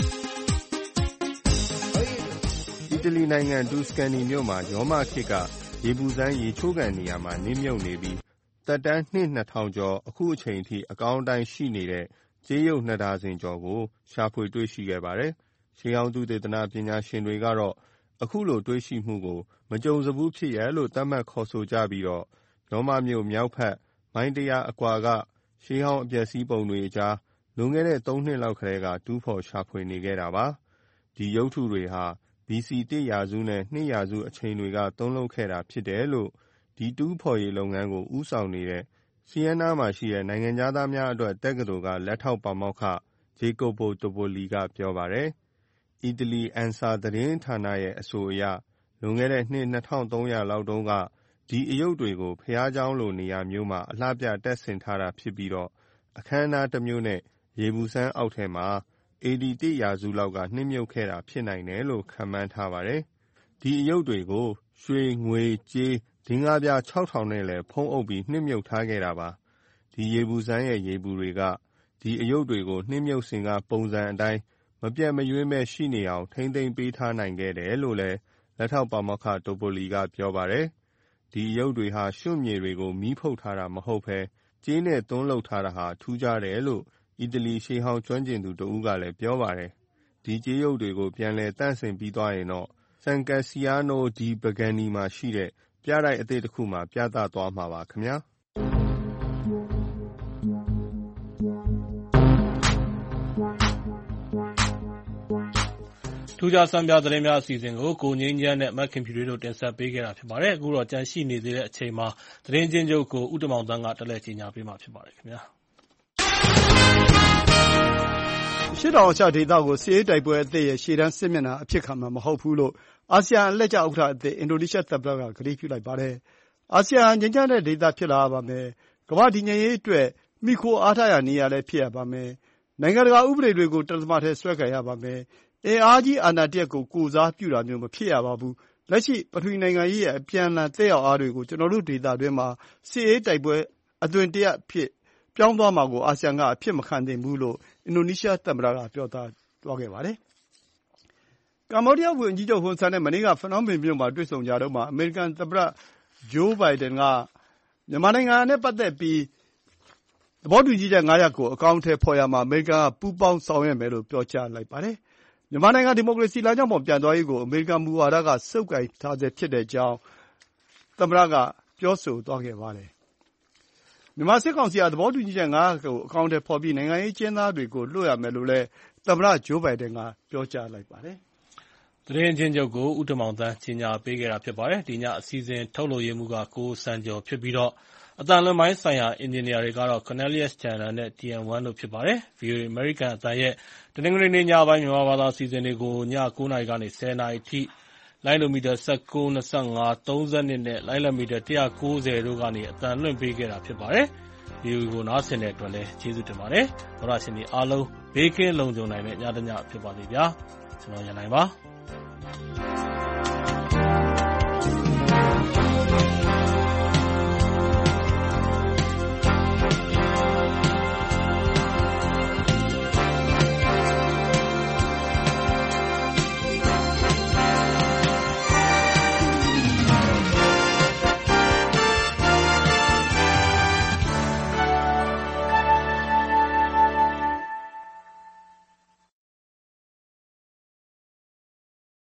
အီတလီနိုင်ငံတူစကန်နီမြို့မှာရောမခေတ်ကရေပူစမ်းရေချိုးကန်နေရာမှာနင်းမြုပ်နေပြီးတက်တန်းနှစ်2000ကျော်အခုအချိန်ထိအကောင်းအတိုင်းရှိနေတဲ့ကြေးရုပ်2ဒါဇင်ကျော်ကိုရှာဖွေတွေ့ရှိခဲ့ပါတယ်။ရှေးဟောင်းသုတေသနပညာရှင်တွေကတော့အခုလိုတွေ့ရှိမှုကိုမကြုံစဘူးဖြစ်ရလို့သတ်မှတ်ခေါ်ဆိုကြပြီးတော့ရောမမြို့မြောက်ဖက်မိုင်း100အကွာကရှေးဟောင်းအပျက်စီးပုံတွေအကြားလွန်ခဲ့တဲ့3 နှစ်လောက်ကတည်းကတူးဖော်ရှာဖွေနေခဲ့တာပါ။ဒီရုပ်ထုတွေဟာ BC 1 ရာစုနဲ့2 ရာစုအချိန်တွေကသုံးလုပ်ခဲ့တာဖြစ်တယ်လို့ဒီတူးဖော်ရေးလုပ်ငန်းကိုဦးဆောင်နေတဲ့ဆီယန်နာမှာရှိတဲ့နိုင်ငံသားများအတွက်တက္ကသိုလ်ကလက်ထောက်ပါမောက္ခဂျေကိုပိုတိုပိုလီကပြောပါတယ်။အီတလီအန်ဆာသတင်းဌာနရဲ့အဆိုအရလွန်ခဲ့တဲ့နှစ်2300လောက်တုန်းကဒီအယုတ်တွေကိုဖျားเจ้าလိုနေရာမျိုးမှာအလှပြတက်ဆင်ထားတာဖြစ်ပြီးတော့အခမ်းအနားတစ်မျိုးနဲ့ရေဘူးစမ်းအောက်ထဲမှာ AD 1 ရာစုလောက်ကနှိမ့်မြုပ်ခဲ့တာဖြစ်နိုင်တယ်လို့ခန့်မှန်းထားပါတယ်။ဒီအယုတ်တွေကိုရွှေငွေကြေးဒင်္ဂါးပြား 6000 နဲ့လည်းဖုံးအုပ်ပြီးနှိမ့်မြုပ်ထားခဲ့တာပါ။ဒီရေဘူးစမ်းရဲ့ရေဘူးတွေကဒီအယုတ်တွေကိုနှိမ့်မြုပ်စဉ်ကပုံစံအတိုင်းမပြတ်မရွေးမဲ့ရှိနေအောင်ထိမ့်သိမ်းပေးထားနိုင်ခဲ့တယ်လို့လည်းလက်ထောက်ပါမောက္ခတိုပိုလီကပြောပါတယ်။ဒီအယုတ်တွေဟာရွှံ့မြေတွေကိုမီးဖုတ်ထားတာမဟုတ်ဘဲကြေးနဲ့သွန်းလုပ်ထားတာဟာထူးခြားတယ်လို့အီတလီရှေးဟောင်းကျွမ်းကျင်သူတဦးကလည်းပြောပါတယ်။ဒီကြေးရုပ်တွေကိုပြန်လည်တန့်စင်ပြီးသွားရင်တော့ဆန်ကက်ဆီယာနိုဒီဘဂန်နီမှာရှိတဲ့ပြတိုက်အသစ်တစ်ခုမှာပြသသွားမှာပါခင်ဗျာ။ထူးခြားစံပြသတင်းများအစီအစဉ်ကိုကိုငင်းချမ်းနဲ့မက်ခင်ဖြူတို့တင်ဆက်ပေးခဲ့တာဖြစ်ပါတယ်။အခုတော့ကြန့်ရှိနေသေးတဲ့အချိန်မှာသတင်းချင်းချုပ်ကိုဥတ္တမောင်တန်းကတက်လက်ကြီးညာပေးမှာဖြစ်ပါတယ်ခင်ဗျာ။ရှစ်တောင်အာရှဒေသကိုစစ်ရေးတိုက်ပွဲအသစ်ရဲ့ရှေ့တန်းစစ်မျက်နှာအဖြစ်ခံမှာမဟုတ်ဘူးလို့အာဆီယံအလှည့်ကျဥက္ကဋ္ဌအသစ်အင်ဒိုနီးရှားသမ္မတကကတိပြုလိုက်ပါတယ်။အာဆီယံငြိမ်းချမ်းတဲ့ဒေသဖြစ်လာရပါမယ်။ကမ္ဘာ့တည်ငြိမ်ရေးအတွက်မှီခိုအားထားရာနေရာလည်းဖြစ်ရပါမယ်။နိုင်ငံတကာဥပဒေတွေကိုတသမထဲဆွဲကိုင်ရပါမယ်။အင်အားကြီးအာဏာတရပ်ကိုကိုယ်စားပြုတာမျိုးမဖြစ်ရပါဘူး။လက်ရှိပထဝီနိုင်ငံရေးရဲ့အပြန်အလှန်သက်ရောက်အားတွေကိုကျွန်တော်တို့ဒေသတွင်းမှာစစ်ရေးတိုက်ပွဲအသွင်တရပ်အဖြစ်ပြောင်းသွားမှာကိုအာဆီယံကအဖြစ်မခံသင့်ဘူးလို့အင်ဒိုနီးရှားသမ္မတကပြောသွားခဲ့ပါတယ်။ကမ္ဘောဒီးယားဝန်ကြီးချုပ်ဟွန်ဆန်နဲ့မနေ့ကဖနွမ်းပင်မြို့မှာတွေ့ဆုံကြတုန်းမှာအမေရိကန်သမ္မတဂျိုးဘိုင်ဒန်ကမြန်မာနိုင်ငံနဲ့ပတ်သက်ပြီးသဘောတူညီချက်9ရပ်ကိုအကောင်အထည်ဖော်ရာမှာအမေရိကန်ကပူးပေါင်းဆောင်ရွက်မယ်လို့ပြောကြားလိုက်ပါတယ်။မြန်မာနိုင်ငံဒီမိုကရေစီလမ်းကြောင်းပေါ်ပြန်သွားရေးကိုအမေရိကန်မူဝါဒကစုပ်ကိုင်ထားဆဲဖြစ်တဲ့အကြောင်းသမ္မတကပြောဆိုသွားခဲ့ပါတယ်။မြန်မာစစ်ကောင်စီဟာသဘောတူညီချက်9ရပ်ကိုအကောင်အထည်ဖော်ပြီးနိုင်ငံရေးကျဉ်းသားတွေကိုလွှတ်ရမယ်လို့လည်းသမ္မတဂျိုးဘိုင်ဒန်ကပြောကြားလိုက်ပါတယ်။သတင်းချင်းချုပ်ကိုဦးတင်မောင်သန်းကြီးညာပေးခဲ့တာဖြစ်ပါတယ်။ဒီညအစီအစဉ်ထုတ်လုပ်ရေးမှူးကကိုစံကျော်ဖြစ်ပြီးတော့အသံလွှင့်ပိုင်းဆိုင်ရာအင်ဂျင်နီယာတွေကတော့ Cornelius Chandler နဲ့ TN1 တို့ဖြစ်ပါတယ်။ VOA American အသံရဲ့တနင်္ဂနွေနေ့ညပိုင်းမြန်မာဘာသာအစီအစဉ်တွေကိုည9:00 နာရီကနေ 10:00 နာရီထိလိုင်းဒိုမီတာ19, 25, 32နဲ့လိုင်းလံမီတာ190တို့ကနေအသံလွှင့်ပေးခဲ့တာဖြစ်ပါတယ်။ VOA ကိုနားဆင်တဲ့အတွက်လည်းကျေးဇူးတင်ပါတယ်။သောတရှင်တွေအားလုံးဘေးကင်းလုံခြုံနိုင်တဲ့ညတညဖြစ်ပါစေဗျာ။ကျွန်တော်ရန်နိုင်ပါ။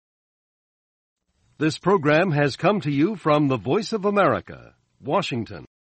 This program has come to you from the Voice of America, Washington.